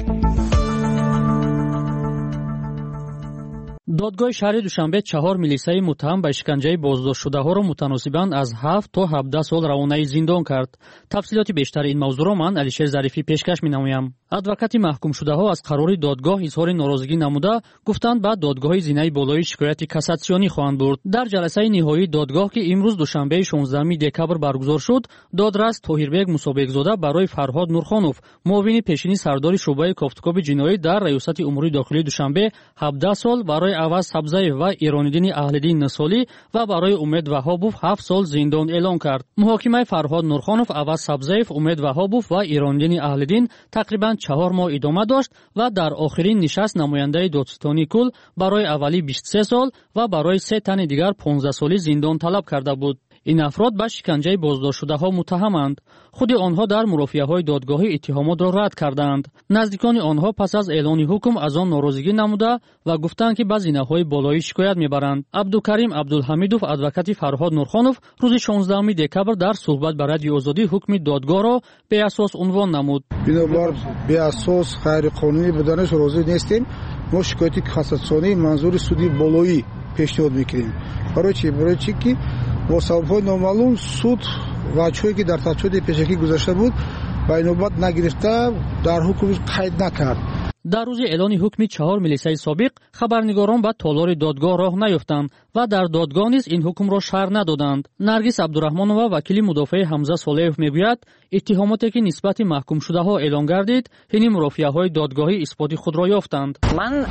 دادگاه شهر دوشنبه چهار میلیسای متهم به شکنجه بازداشت شده ها را متناسباً از هفت تا هفده سال روانه زندان کرد. تفصیلات بیشتر این موضوع را من علیشیر ظریفی پیشکش می‌نمایم. ادوکات محکوم شده ها از قرار دادگاه اظهار ناراضگی نموده گفتند بعد دادگاه زینه بالای شکایت کاساسیونی خواهند برد. در جلسه نهایی دادگاه که امروز دوشنبه شانزدهم دکبر برگزار شد، دادرس طاهربگ مصابق‌زاده برای فرهاد نورخانوف، معاون پیشین سردار شعبه کافتکاب جنایی در ریاست امور داخلی دوشنبه هفده سال، برای عوض سبزاєв و ایرانیدین اهلدین نسالی و برای امید وهابوف هفت سال زندان اعلام کرد. محاکمه فرهاد نورخانوف، عوض سبزاєв، امید وهابوف و ایرانیدین اهلدین تقریباً چهار ماه ادامه داشت و در آخرین نشست نماینده دادستانی کل برای اولی بیست و سه سال و برای سه تن دیگر پانزده سالی زندان طلب کرده بود. این افراد به شکنجه بازداشتشده‌ها متهمند. خود آنها در مرافعه‌های دادگاهی اتهامات را رد کردند. نزدیکان آنها پس از اعلان حکم از آن ناراضگی نموده و گفتند که به زینه‌های بالایی شکایت می‌برند. عبدالکریم عبدالحمیدوف ادوکات فرهاد نورخانов روز شانزدهم دکبر در صحبت با رادیو آزادی حکم دادگاه را به اساس عنوان نمود. بنابر به اساس غیر قانونی بودنش راضی نیستیم. ما شکایت کاساسیونی منظور سودی بالایی پیشنهاد می‌کنیم. برای چی؟ برای چی که با سبب‌های نامعلوم سود وجهی که در تجدید پیشکی گذاشته بود و اینوبت نگرفته در حکمش قید نکرد. در روز اعلان حکم چهار میلیسای سابق خبرنگاران به تالار دادگاه راه نیفتند و در دادگاه نیز این حکم را شرح ندادند. نرگس عبدالرحمنова وکیل مدافع حمزه صالحов میگوید اتهاماتی که نسبت محکوم شده ها اعلان گردید این مرافعه های دادگاهی اثبات خود را یافتند. من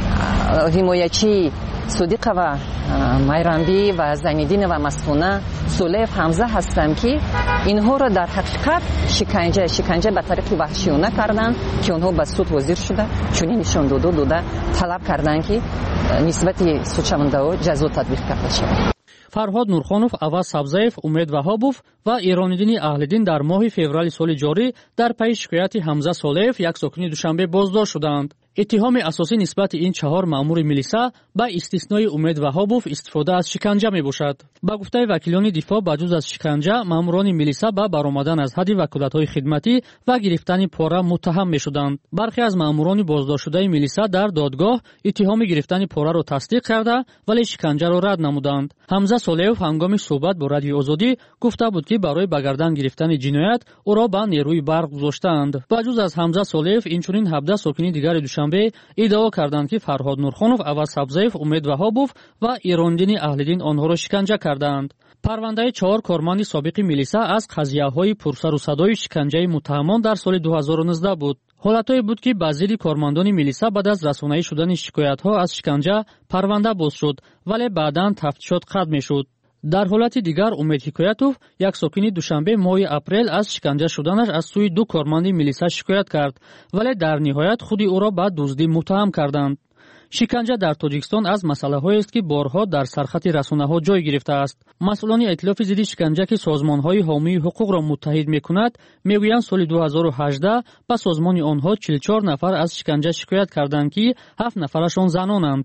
حمایتچی صدیق و майрамби و زینالدین و مسئونه صالحов حمزه هستم که اینها را در حقیقت شکنجه شکنجه به طریق وحشیانه کردند که اونها به سود واضح شده چون نشان داده داده طلب کردند که نسبت سودشونده جزا تطبیق کرده شود. فرهاد نورخانов، аваз сабзаев, умед ваҳобов ва ирониддини аҳлиддин дар моҳи феврали соли ҷорӣ дар пайи шикояти ҳамза солеев як сокини душанбе боздошт шуданд. иттиҳоми асосӣ нисбати ин чаҳор маъмури милиса ба истиснои умед ваҳобов истифода аз шиканҷа мебошад. ба гуфтаи вакилони дифоъ ба ҷуз аз шиканҷа маъмурони милиса ба баромадан аз ҳадди ваколатҳои хидматӣ ва гирифтани пора муттаҳам мешуданд. бархе аз маъмурони боздоштшудаи милиса дар додгоҳ иттиҳоми гирифтани пораро тасдиқ карда вале шиканҷаро рад намуданд. ҳамза солеев ҳангоми суҳбат бо радиои озодӣ гуфта буд ки барои ба гардан гирифтани ҷиноят ӯро ба нерӯи барқ гузоштаанд. ба ҷуз аз ҳамза солеев инчунин ҳабдаҳ сокини дигари душанбе иддао карданд ки фарҳод нурхонов, аваз сабзаев, умед ваҳобов ва ирониддини аҳлиддин онҳоро шиканҷа кардаанд. парвандаи чаҳор корманди собиқи милиса аз қазияҳои пурсару садои шиканҷаи муттаҳамон дар соли ду ҳазору нуздаҳ буд. ҳолатое буд ки ба зидди кормандони милиса баъд аз расонаӣ шудани шикоятҳо аз шиканҷа парванда боз шуд, вале баъдан тафтишот қатъ мешуд. дар ҳолати дигар умед ҳикоятов, як сокини душанбе моҳи апрел аз шиканҷа шуданаш аз сӯи ду корманди милиса шикоят кард, вале дар ниҳоят худи ӯро ба дуздӣ муттаҳам карданд. шиканҷа дар тоҷикистон аз масъалаҳоест ки борҳо дар сархати расонаҳо ҷой гирифтааст. масъулони эътилофи зидди шиканҷа ки созмонҳои ҳомии ҳуқуқро муттаҳид мекунад мегӯянд соли ду ҳазору ҳаждаҳ ба созмони онҳо чил и чор нафар аз шиканҷа шикоят карданд ки ҳафт нафарашон занонанд.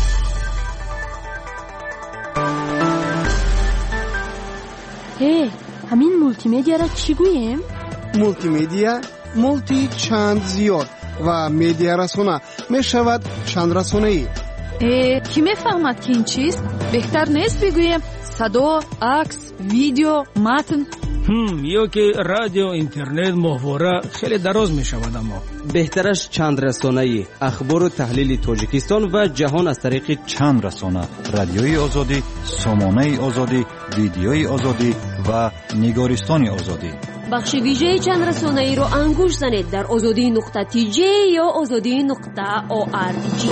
ҳе ҳамин мултимедияро чӣ гӯем? мултимедия мулти чанд зиёд ва медиарасона мешавад чандрасонаӣ. э кӣ мефаҳмад ки ин чист? беҳтар нест бигӯем садо, акс, видео, матн. ҳм ё ки радио, интернет моҳвора хеле дароз мешавад. аммо беҳтараш чандрасонаӣ, ахбору таҳлили тоҷикистон ва ҷаҳон аз тариқи чандрасона, радиои озодӣ, сомонаи озодӣ, видеои озодӣ ва нигористони озодӣ. бахши вижаи чандрасонаиро ангуш занед дар озодӣ нуқта ти ҷе ё озодӣ нуқта о ар ҷи.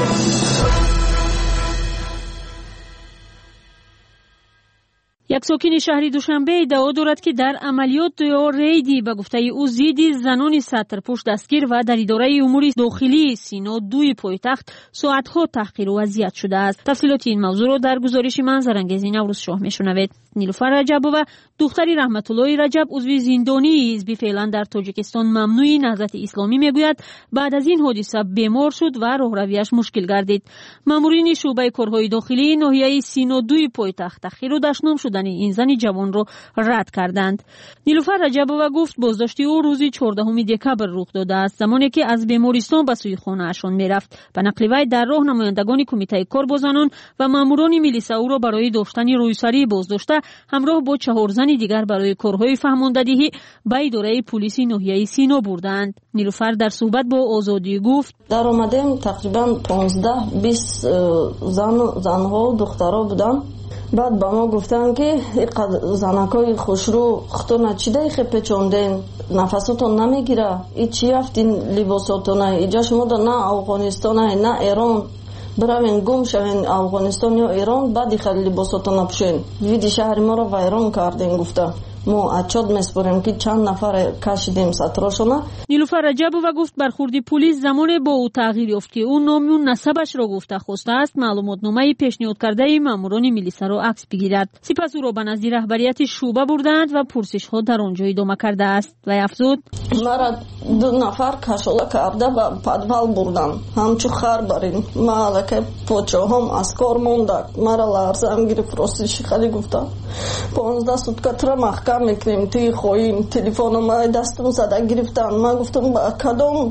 як сокини шаҳри душанбе иддао дорад ки дар амалиёт ё рейди ба гуфтаи ӯ зидди занони сатрпӯш дастгир ва дар идораи умури дохилии сино дуи пойтахт соатҳо таҳқиру азият шудааст. тафсилоти ин мавзӯъро дар гузориши ман зарангези наврӯзшоҳ мешунавед. нилуфар раҷабова, духтари раҳматуллои раҷаб, узви зиндонии ҳизби феълан дар тоҷикистон мамнӯи наҳзати исломӣ мегӯяд баъд аз ин ҳодиса бемор шуд ва роҳравиаш мушкил гардид. маъмурини шуъбаи корҳои дохилии ноҳияи сино дуи пойтахт тахиру даштном шудани ин зани ҷавонро рад карданд. нилуфар раҷабова гуфт боздошти ӯ рӯзи чордаҳуми декабр рух додааст, замоне ки аз бемористон ба сӯи хонаашон мерафт. ба нақли вай дар роҳ намояндагони кумитаи кор бо занон ва маъмурони милиса ӯро барои доштани рӯйсарӣ боздошта ҳамроҳ бо чаҳор зани дигар барои корҳои фаҳмондадиҳӣ ба идораи пулиси ноҳияи сино бурданд. нилуфар дар суҳбат бо озодӣ гуфт: даромадем тақрибан понздаҳ бист занҳо духтаро будам. баъд ба мо гуфтанд ки занакои хушрӯ хутона чӣ дайхе печонден, нафасотон намегира, и чӣ афтин либосотона, иҷа шумо да на афғонистона на эрон, биравен гум шавен афғонистон ё эрон, баъди хали либосотона пӯшен, види шаҳри моро вайрон карден. гуфта мо отчет меспорем ки чанд нафар кашидем сатрошона. نیلوفر رجبова گفت برخوردی پلیس زمان با او تغییر یافت که او نام و نسبش را گفته خواسته است معلوماتنامه پیشنهاد کرده ماموران میلیسا را عکس بگیرد. سپس او را به نزد رهبریت شعبه بردند و پرسش ها در آنجا ادامه کرده است و افزود مرا دو نفر کشوله کرده و پدوال بردن همچو خر برین ما که پوچوهم از کار مونده مرا لرزه هم گرفت راستی شخلی گفته پانزده سوتکه تر محکم میکنیم توی خوییم تلفن ما دستم زده گرفتن ما گفتم با کدام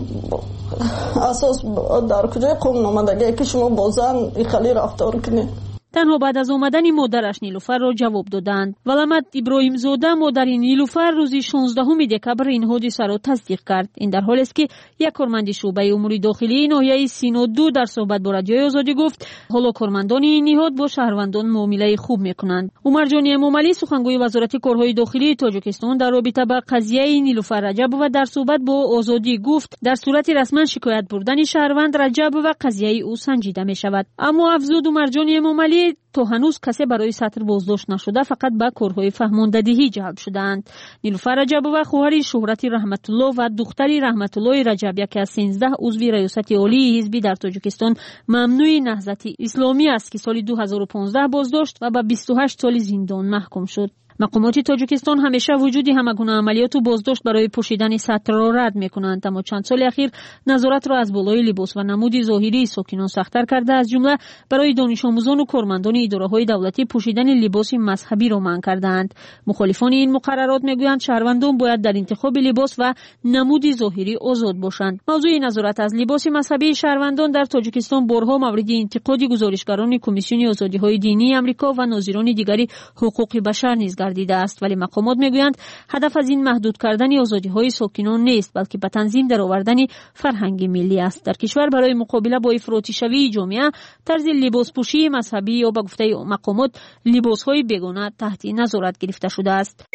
اساس در کجای قوم نامدگی که شما با زن خیلی رفتار کنید. تنها بعد از آمدن مادرش نیلوفر را جواب دادند. ولامت ابراهیم زاده مادر نیلوفر روز شانزدهم دکبر این حادثه را تصدیق کرد. این در حالی است که یک کارمند شعبه امور داخلی ناحیه سینا دو در صحبت با رادیوی آزادی گفت حالا کارمندان این نهاد با شهروندان معامله خوب میکنند. عمر جانی امامعلی سخنگوی وزارت کارهای داخلی تاجیکستان در رابطه با قضیه نیلوفر رجبova در صحبت با آزادی گفت در صورت رسما شکایت بردن شهروند رجبova قضیه او سنجیده می شود. اما افزود عمر جانی امامعلی تو هنوز کسی برای سطر بازداشت نشده فقط به کارهای فهماندهی جلب شدند. نیلوفر رجبova خواهر شهرت رحمت الله و دختر رحمت الله رجب یکی از سیزده عضو ریاست عالی حزبی در تاجیکستان ممنوع نهضت اسلامی است که سال دو هزار و پانزده بازداشت و به بیست و هشت سال زندان محکوم شد. مقامات تاجیکستان همیشه وجود همگونه عملیات و بازداشت برای پوشیدن سطر را رد میکنند، اما چند سال اخیر نظارت را از بالای لباس و نمود ظاهری ساکنان سخت‌تر کرده، از جمله برای دانش آموزان و کارمندان اداره‌های دولتی پوشیدن لباس مذهبی را منع کردند. مخالفان این مقررات میگویند شهروندان باید در انتخاب لباس و نمود ظاهری آزاد باشند. موضوع نظارت از لباس مذهبی شهروندان در تاجیکستان بارها مورد انتقاد گزارشگران کمیسیون آزادی‌های دینی آمریکا و ناظران دیگری حقوق بشر نیز گردیده است، ولی مقامات میگویند هدف از این محدود کردن آزادی‌های ساکنان نیست، بلکه به تنظیم درآوردن فرهنگ ملی است. در کشور برای مقابله با افراطی شوی جامعه طرز لباسپوشی مذهبی یا به گفته مقامات لباس‌های بیگانه تحت نظارت گرفته شده است.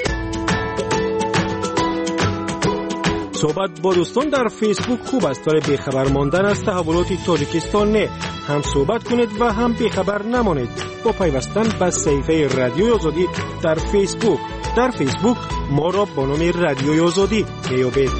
صحبت با دوستان در فیسبوک خوب است، ولی بیخبر ماندن از تحولات تاجیکستان نه. هم صحبت کنید و هم بیخبر نمانید با پیوستن به صفحه رادیوی آزادی در فیسبوک. در فیسبوک ما را با نام رادیوی آزادی بیابید.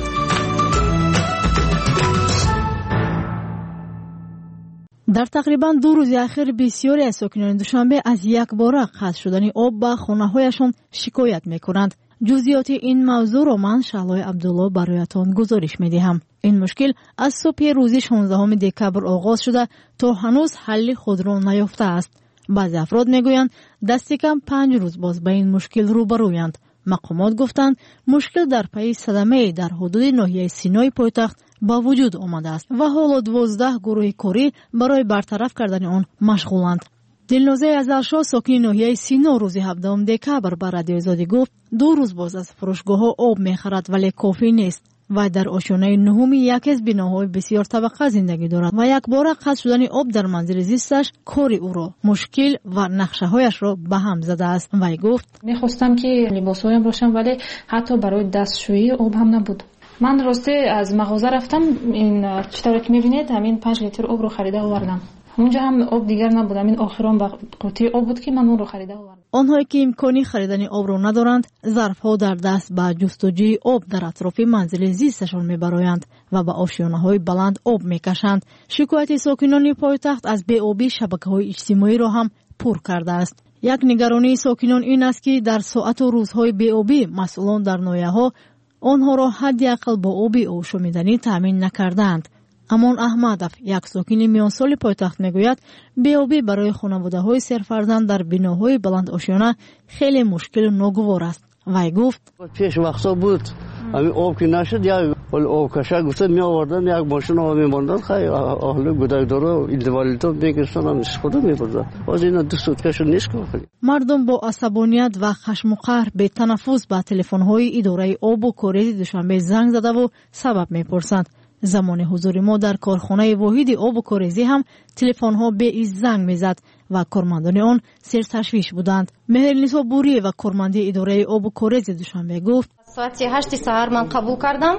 در تقریبا دو روز اخیر بسیاری از ساکنان دوشنبه از یک باره قطع شدن آب به خانه‌هایشان شکایت می‌کنند. جزئیات این موضوع را من شعلای عبدالله برایتان گزارش می‌دهم. این مشکل از صبح روز شانزدهم دکبر آغاز شده تا هنوز حل خود را نیافته است. بعضی افراد میگویند دست کم پنج روز باز به این مشکل روبرویند. مقامات گفتند مشکل در پی صدمه در حدود ناحیه سینای پایتخت با وجود آمده است و حالا دوازده گروه کاری برای برطرف کردن آن مشغولند. دلنوزه ازلشاه ساکن ناحیه سینا روز هفدهم دکبر بر رادیوی آزادی گفت دو روز باز از فروشگاه‌ها آب می‌خرد ولی کافی نیست و در آشیانه نهم یکی از بناهای بسیار طبقه زندگی دارد و یک بار قطع شدن آب در منزل زیستش کار او را مشکل و نقشه‌هایش را به هم زده است. وی گفت می‌خواستم که لباسهایم روشن ولی حتی برای دستشویی آب هم نبود. من راستی از مغازه رفتم، این چطوری که می‌بینید همین پنج لیتر آب رو خریده آوردم. اونجا هم آب دیگر نبود، همین آخرام با قوطی آب بود که من اون رو خریده آوردم. آنهایی که امکانی خریدن آب رو ندارند ظرف‌ها در دست به جستجوی آب در اطراف منزل زیستشان میبرایند و به آشیانه‌های بلند آب میکشند. شکایت ساکنان پایتخت از بی‌آبی شبکه‌های اجتماعی را هم پر کرده است. یک نگرانی ساکنان این است که در ساعت و روزهای بی‌آبی مسئولان در ناحیه‌ها آنها را حداقل با آب آشامیدنی تامین نکردند. امان احمدов یک ساکن میان سال پایتخت میگوید بی‌آبی برای خانواده‌های سرفرزند در بناهای بلند آشیانه خیلی مشکل و ناگوار است. وی گفت پیش وقتا بود همین آب که نشد یا آب کشا گفته می آوردن یک ماشین آب می‌بردن خیلی اهل گودایدارا ایندوالیتو میگرفتن هم استفاده می‌بردن. از اینا دو سوتکشو نیست کنه. مردم با عصبانیت و خشم و قهر به تنفس به تلفن‌های اداره آب و کاریز دوشنبه زنگ زده و سبب می‌پرسند. زمان حضور ما در کارخانه واحد آب و کاریزی هم تلفن ها به این زنگ میزد و کارمندان آن سر تشویش بودند. مهرنیسا بوری و کارمند اداره آب و کاریزی دوشنبه گفت ساعت هشت سحر من قبول کردم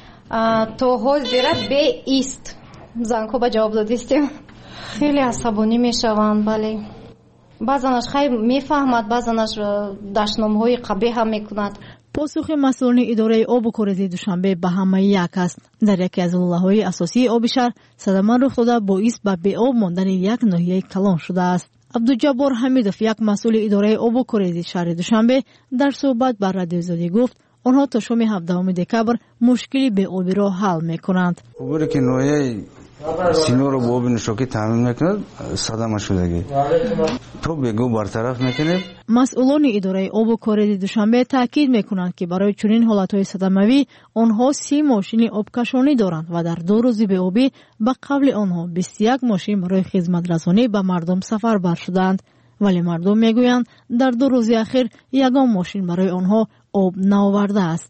تا حاضر به ایست زنگ ها به جواب دادیم. خیلی عصبانی میشوند، ولی баъзанаш хай мефаҳмад, баъзанаш дашномаҳои қабеҳ ҳам мекунад. посухи масъулини идораи обу корези душанбе ба ҳамаи як аст. дар яке аз лӯлаҳои асосии оби шаҳр садама рух дода боис ба беоб мондани як ноҳияи калон шудааст. абдуҷаббор ҳамидов, як масъули идораи обу корези шаҳри душанбе, дар суҳбат ба радиозодӣ гуфт онҳо то шоми ҳафдахуми декабр мушкили беобиро ҳал мекунанд. обуре ки ноҳияи синоро бо оби нӯшокӣ таъмин мекунад садама шудагӣ то бегӯ бартараф мекунем. масъулони идораи обу корези душанбе таъкид мекунанд ки барои чунин ҳолатҳои садамавӣ онҳо си мошини обкашонӣ доранд ва дар ду рӯзи беобӣ ба қавли онҳо бисту як мошин барои хизматрасонӣ ба мардум сафарбар шуданд, вале мардум мегӯянд дар ду рӯзи ахир ягон мошин барои онҳо об наовардааст.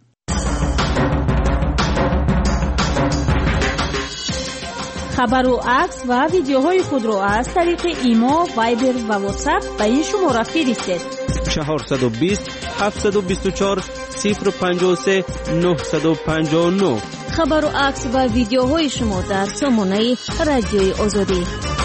хабару акс ва видеоҳои худро аз тариқи имо, вайбер ва ватсап ба ин шумора фиристед. чаҳорсаду бист ҳафтсаду бисту чор сифр панҷоҳу се нӯҳсаду панҷоҳу нӯҳ. хабару акс ва видеоҳои шумо дар сомонаи радиои озодӣ.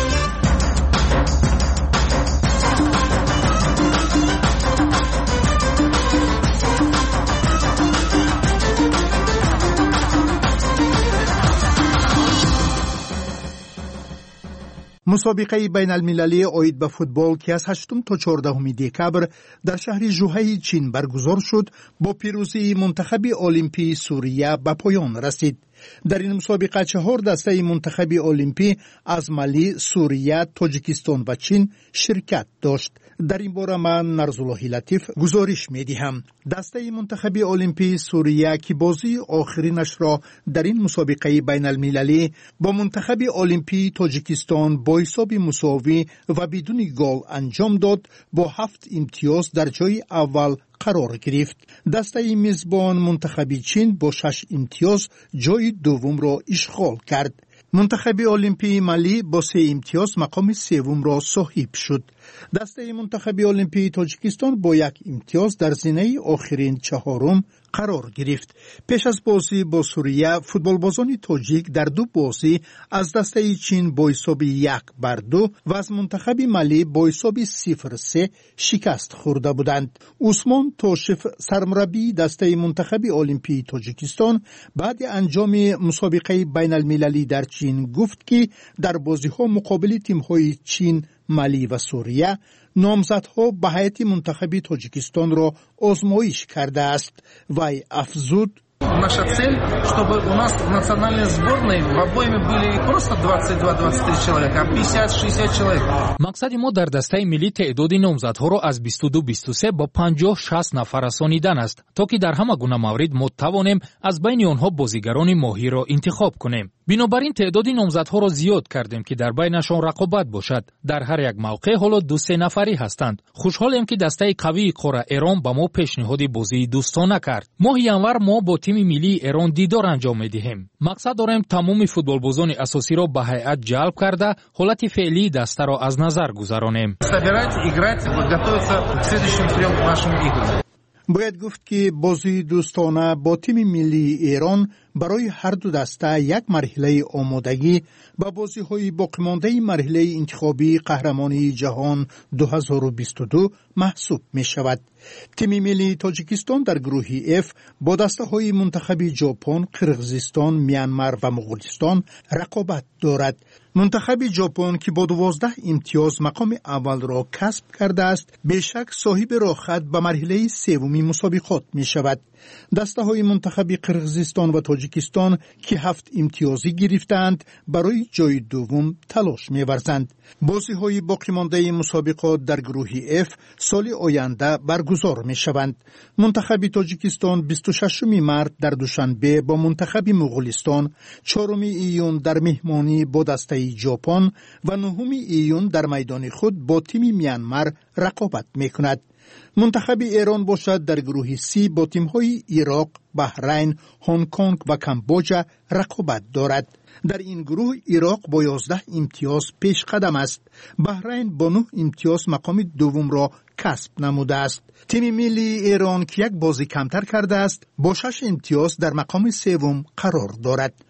мусобиқаи байналмилалии оид ба футбол ки аз ҳаштум то чордаҳуми декабр дар шаҳри жуҳаи чин баргузор шуд, бо пирӯзии мунтахаби олимпии Сурия ба поён расид. дар ин мусобиқа чаҳор дастаи мунтахаби олимпӣ аз Малӣ, Сурия, Тоҷикистон ва Чин ширкат дошт. дар ин бора ман Нарзуллоҳи Латиф гузориш медиҳам. дастаи мунтахаби олимпии Сурия ки бозии охиринашро дар ин мусобиқаи байналмилалӣ бо мунтахаби олимпии Тоҷикистон бо ҳисоби мусовӣ ва бидуни гол анҷом дод, бо ҳафт имтиёз дар ҷойи аввал қарор гирифт. дастаи мизбон мунтахаби Чин бо шаш имтиёз ҷойи дуввумро ишғол кард. мунтахаби олимпии Малӣ бо се имтиёз мақоми севумро соҳиб шуд. дастаи мунтахаби олимпии Тоҷикистон бо як имтиёз дар зинаи охирин чаҳорум қарор гирифт. пеш аз бозӣ бо Сурия, футболбозони тоҷик дар ду бозӣ аз дастаи Чин бо ҳисоби як бар ду ва аз мунтахаби Малӣ бо ҳисоби сифр се шикаст хӯрда буданд. Усмон Тошев, сармураббии дастаи мунтахаби олимпии Тоҷикистон, баъди анҷоми мусобиқаи байналмилалӣ дар Чин гуфт ки дар бозиҳо муқобили тимҳои Чин, Малӣ ва Сурия номзадҳо ба ҳайати мунтахаби Тоҷикистонро озмоиш кардааст. Вай афзуд: наша цель, чтобы у нас в национальной сборной в обойме были не просто двадцать два - двадцать три человека, а пятьдесят - шестьдесят человек. мақсади мо дар дастаи миллӣ теъдоди номзадҳоро аз бисту ду - бисту се ба панҷоҳ - шаст нафар расонидан аст, то ки дар ҳама гуна маврид мо тавонем аз байни онҳо бозигарони моҳирро интихоб кунем. бинобар ин теъдоди номзадҳоро зиёд кардем ки дар байнашон рақобат бошад. дар ҳар як мавқеъ ҳоло ду се нафарӣ ҳастанд. хушҳолем ки дастаи қавии қора Эрон ба мо пешниҳоди бозии дӯстона кард. моҳи январ мо бо тими миллии Эрон дидор анҷом медиҳем. мақсад дорем тамоми футболбозони асосиро ба ҳайат ҷалб карда, ҳолати феълии дастаро аз назар гузаронем. Собирать, играть, готовиться к следующим трём нашим играм. бояд гуфт ки бозии дӯстона бо тими миллии Эрон барои ҳарду даста як марҳилаи омодагӣ ба бозиҳои боқимондаи марҳилаи интихобии қаҳрамонии ҷаҳон дуҳазору бисту ду маҳсуб мешавад. тими миллии Тоҷикистон дар гурӯҳи F бо дастаҳои мунтахаби Ҷопон, Қирғизистон, Мянмар ва Муғулистон рақобат дорад. мунтахаби Ҷопон ки бо дувоздаҳ имтиёз мақоми аввалро касб кардааст, бешак соҳиби рохат ба марҳилаи севуми мусобиқот мешавад. дастаҳои мунтахаби Қирғизистон ва Тоҷикистон ки ҳафт имтиёзӣ гирифтаанд, барои ҷойи дуввум талош меварзанд. бозиҳои боқимондаи мусобиқот дар гурӯҳи F соли оянда баргузор мешаванд. мунтахаби Тоҷикистон бисту шашуми март дар Душанбе бо мунтахаби Муғулистон, чоруми июн дар меҳмонӣ бо дастаи Ҷопон ва нӯҳуми июн дар майдони худ бо тими Мянмар рақобат мекунад. мунтахаби Эрон бошад дар гурӯҳи Си бо тимҳои Ироқ, Баҳрайн, Ҳонконг ва Камбоҷа рақобат дорад. дар ин гурӯҳ Ироқ бо ёздаҳ имтиёз пешқадам аст. Баҳрайн бо нӯҳ имтиёз мақоми дуввумро касб намудааст. тими миллии Эрон ки як бозӣ камтар кардааст, бо шаш имтиёз дар мақоми севум қарор дорад.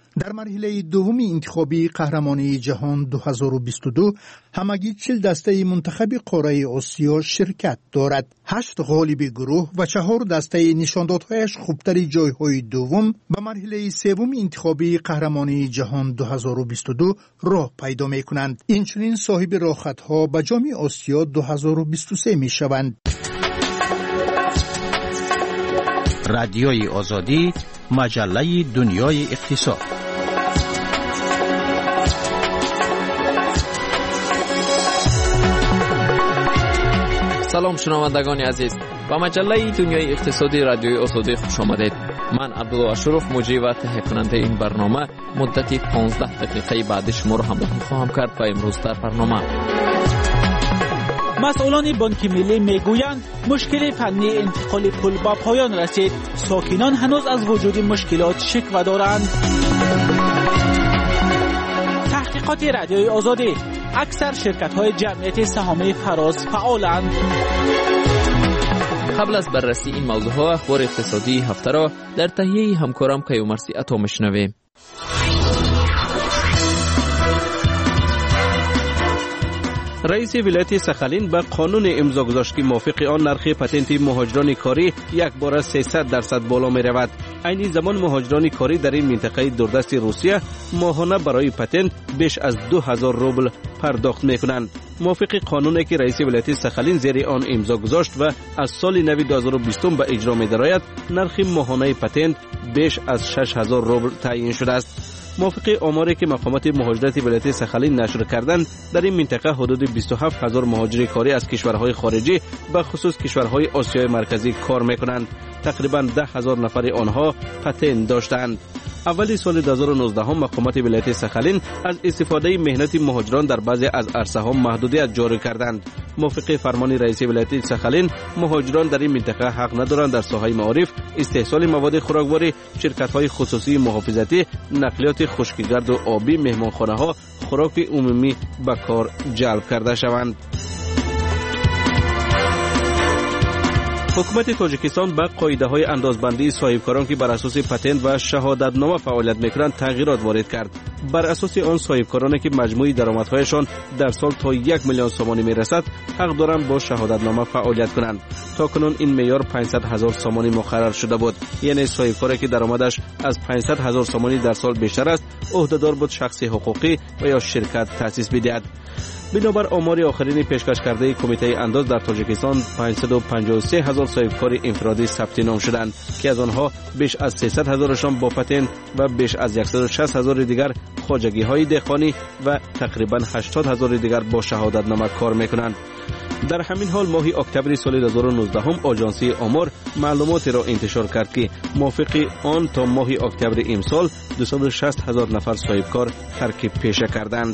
در مرحله دوم انتخابی قهرمانی جهان دو هزار و بیست و دو همگی چهل دسته منتخب قاره آسیا شرکت دارد. هشت غالب گروه و چهار دسته نشاندادهایش خوبتر جایهای دوم به مرحله سوم انتخابی قهرمانی جهان دو هزار و بیست و دو راه پیدا می کنند. اینچنین صاحب راحتها به جام آسیا دو هزار و بیست و سه می شوند. رادیوی آزادی، مجله دنیای اقتصاد. سلام شنوندگان عزیز، با مجله دنیای اقتصادی رادیوی آزادی خوش آمدید. من عبدالله اشرف مجری و تهیه کننده این برنامه مدتی پانزده دقیقه بعد شما را همراهی خواهم کرد و امروز در برنامه مسئولان بانک ملی میگویند مشکل فنی انتقال پول به پایان رسید. ساکنان هنوز از وجود مشکلات شکوه دارند. تحقیقات رادیوی آزادی، اکثر شرکت‌های جمعیت سهامی فراز فعالند. قبل از بررسی این موضوعها اخبار اقتصادی هفته را در تهیه همکارم کیومرثی عطا میشنویم. رئیس ولایت سخالین به قانون امضا گذاشت که موافق آن نرخ پتنت مهاجران کاری یک بار سیصد درصد بالا می رود. عین زمان مهاجران کاری در این منطقه دوردست روسیه ماهانه برای پتنت بیش از دو هزار روبل پرداخت می کنند. موافق قانونی که رئیس ولایت سخالین زیر آن امضا گذاشت و از سال نو دو هزار و بیست به اجرا می درآید، نرخ ماهانه پتنت بیش از شش هزار روبل تعیین شده است. موافق آماری که مقامات مهاجرت ولایت سخالین نشر کردند، در این منطقه حدود بیست و هفت هزار مهاجر کاری از کشورهای خارجی به خصوص کشورهای آسیای مرکزی کار میکنند. تقریبا ده هزار نفر آنها پتنت داشتند. اولی سال دو هزار و نوزده هم مقامات ولایت سخالین از استفاده مهنت مهاجران در بعضی از عرصه ها محدودیت جاری کردند. موافق فرمان رئیس ولایت سخالین، مهاجران در این منطقه حق ندارند در ساحه معارف، استحصال مواد خوراکواری، شرکت‌های خصوصی محافظتی، نقلیات خشکگرد و آبی، مهمانخانه‌ها، خوراک عمومی به کار جلب کرده شوند. حکومت تاجیکستان به قاعده‌های اندازبندی صاحبکاران که بر اساس پتنت و شهادتنامه فعالیت می‌کنند تغییرات وارد کرد. بر اساس آن صاحبکارانی که مجموعی درآمدهایشان در سال تا یک میلیون سومانی میرسد حق دارند با شهادتنامه فعالیت کنند. تاکنون این معیار پانصد هزار سومانی مقرر شده بود، یعنی صاحبکاری که درآمدش از پانصد هزار سومانی در سال بیشتر است عهدهدار بود شخص حقوقی و یا شرکت تأسیس بدهد. بنابر آمار آخرین پیشکش کرده کمیته انداز در تاجیکستان پانصد و پنجاه و سه هزار صاحبکار انفرادی ثبت نام شدند که از آنها بیش از سیصد هزارشان با پتنت و بیش از صد و شصت هزار دیگر خواجگی های دهقانی و تقریبا هشتاد هزار دیگر با شهادتنامه کار میکنند. در همین حال ماه اکتبر سال دو هزار و نوزده هم آژانسی آمار معلوماتی را انتشار کرد که موافق آن تا ماه اکتبر امسال دویست و شصت هزار نفر صاحبکار ترک پیشه کردند.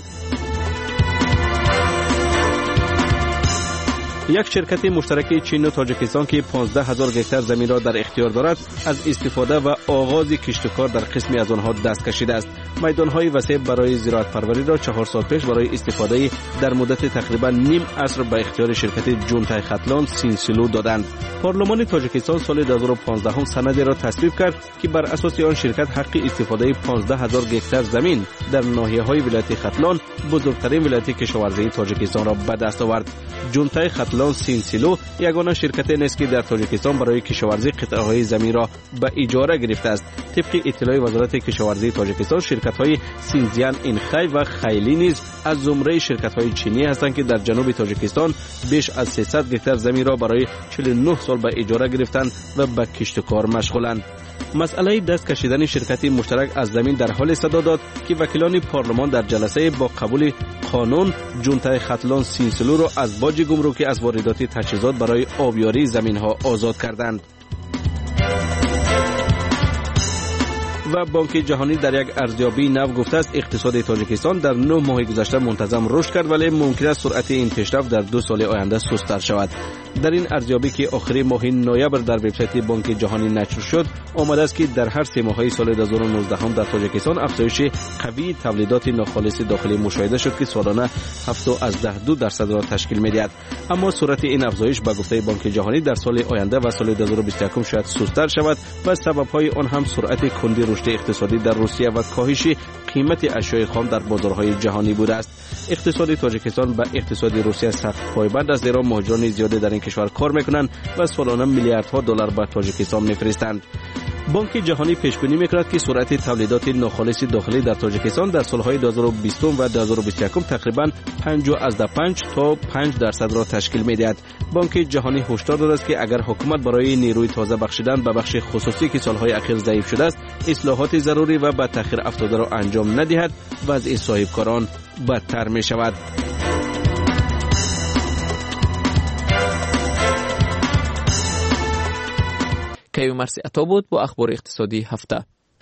یک شرکت مشترک چین و تاجیکستان که پانزده هزار گکتار زمین را در اختیار دارد از استفاده و آغاز کشت و کار در قسمی از آنها دست کشیده است. میدانهای وسیع برای زراعت پروری را چهار سال پیش برای استفاده در مدت تقریبا نیم عصر به اختیار شرکت جونتای خطلان سینسلو دادند. پارلمان تاجیکستان سال دو هزار و پانزده هم سندی را تصویب کرد که بر اساس آن شرکت حق استفاده پانزده هزار گکتار زمین در ناحیه‌های ولایت خطلان، بزرگترین ولایت کشاورزی تاجیکستان را به دست آورد. جونتای خطلان سینسلو یگانه شرکت نیست که در تاجیکستان برای کشاورزی قطعه‌های زمین را به اجاره گرفته است. طبق اطلاع وزارت کشاورزی تاجیکستان، شرکت‌های سینزیان اینخای و خیلی نیز از زمره شرکت‌های چینی هستند که در جنوب تاجیکستان بیش از سیصد گکتار زمین را برای چهل و نه سال به اجاره گرفتند و به کشت و کار مشغولند. مسئله دست کشیدن شرکت مشترک از زمین در حال صدا داد که وکیلان پارلمان در جلسه با قبول قانون جونتای خطلان سینسلو را از باج گمرکی از واردات تجهیزات برای آبیاری زمین‌ها آزاد کردند. و بانک جهانی در یک ارزیابی نو گفته است اقتصاد تاجیکستان در نه ماه گذشته منتظم رشد کرد، ولی ممکن است سرعت این پیشرفت در دو سال آینده سست‌تر شود. در این ارزیابی که آخر ماه نوامبر در وبسایت بانک جهانی نشر شد آمده است که در هر سه ماهه سال دو هزار و نوزده هم در تاجیکستان افزایش قوی تولیدات ناخالص داخلی مشاهده شد که سالانه هفت ازده دو درصد را تشکیل می‌دهد. اما سرعت این افزایش به گفته بانک جهانی در سال آینده و سال دو هزار و بیست و یک شاید سست‌تر شود و سبب‌های آن هم سرعت کندی رشد اقتصادی در روسیه و کاهش قیمت اشیاء خام در بازارهای جهانی بوده است. اقتصاد تاجیکستان به اقتصاد روسیه سخت پایبند است، زیرا مهاجران زیادی در این کشور کار میکنند و سالانه میلیاردها دلار به تاجیکستان میفرستند. بانک جهانی پیشبینی میکند که سرعت تولیدات ناخالص داخلی در تاجیکستان در سالهای دو هزار و بیست و دو هزار و بیست و یک تقریبا پنج از پنج تا پنج درصد را تشکیل میدهد. بانک جهانی هشدار داده است که اگر حکومت برای نیروی تازه بخشیدن به بخش خصوصی که سالهای اخیر ضعیف شده است اصلاحات ضروری و به تأخیر افتاده را انجام ندهد وضع صاحبکاران بدتر می شود. کیو مرسی عطا بود با اخبار اقتصادی هفته.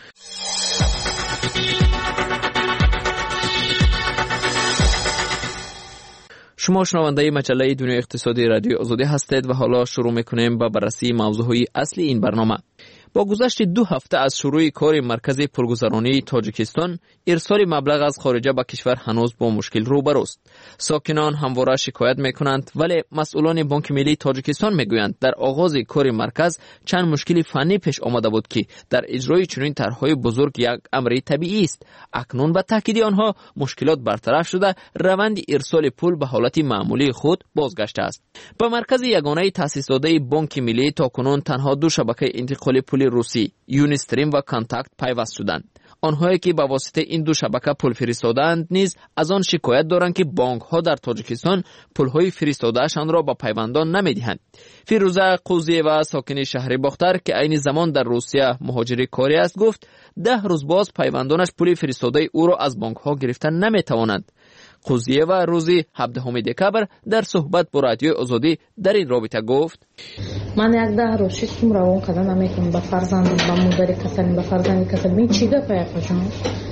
شما شنونده مجله دنیای اقتصادی رادیو آزادی هستید و حالا شروع میکنیم با بررسی موضوعی اصلی این برنامه. با گذشت دو هفته از شروع کار مرکز پولگذرانی تاجیکستان، ارسال مبلغ از خارجه به کشور هنوز با مشکل روبروست. ساکنان همواره شکایت میکنند، ولی مسئولان بانک ملی تاجیکستان میگویند در آغاز کار مرکز چند مشکل فنی پیش آمده بود که در اجرای چنین طرح‌های بزرگ یک امر طبیعی است. اکنون به تاکید آنها مشکلات برطرف شده، روند ارسال پول به حالت معمولی خود بازگشته است. به مرکز یگانه تأسیس داده بانک ملی تاکنون تنها دو شبکه انتقال پول روسی، یونیستریم و کانتاکت پیوست شدند. آنهایی که به واسطه این دو شبکه پول فرستادند نیز از آن شکایت دارند که بانک ها در تاجیکستان پولهای فرستادهشان را به پیوندان نمیدهند. فیروزه قوزیه و ساکن شهر باختر که عین زمان در روسیه مهاجر کاری است گفت ده روز باز پیوندانش پول فرستاده او را از بانک ها گرفتن نمیتوانند. قوزیه و روزی هفدهم دکبر در صحبت با رادیو آزادی در این رابطه گفت من یک ده روز شیستم روان کردن نمیکنم با فرزند با مادر کسانی با فرزند کسانی این چی گپ است جان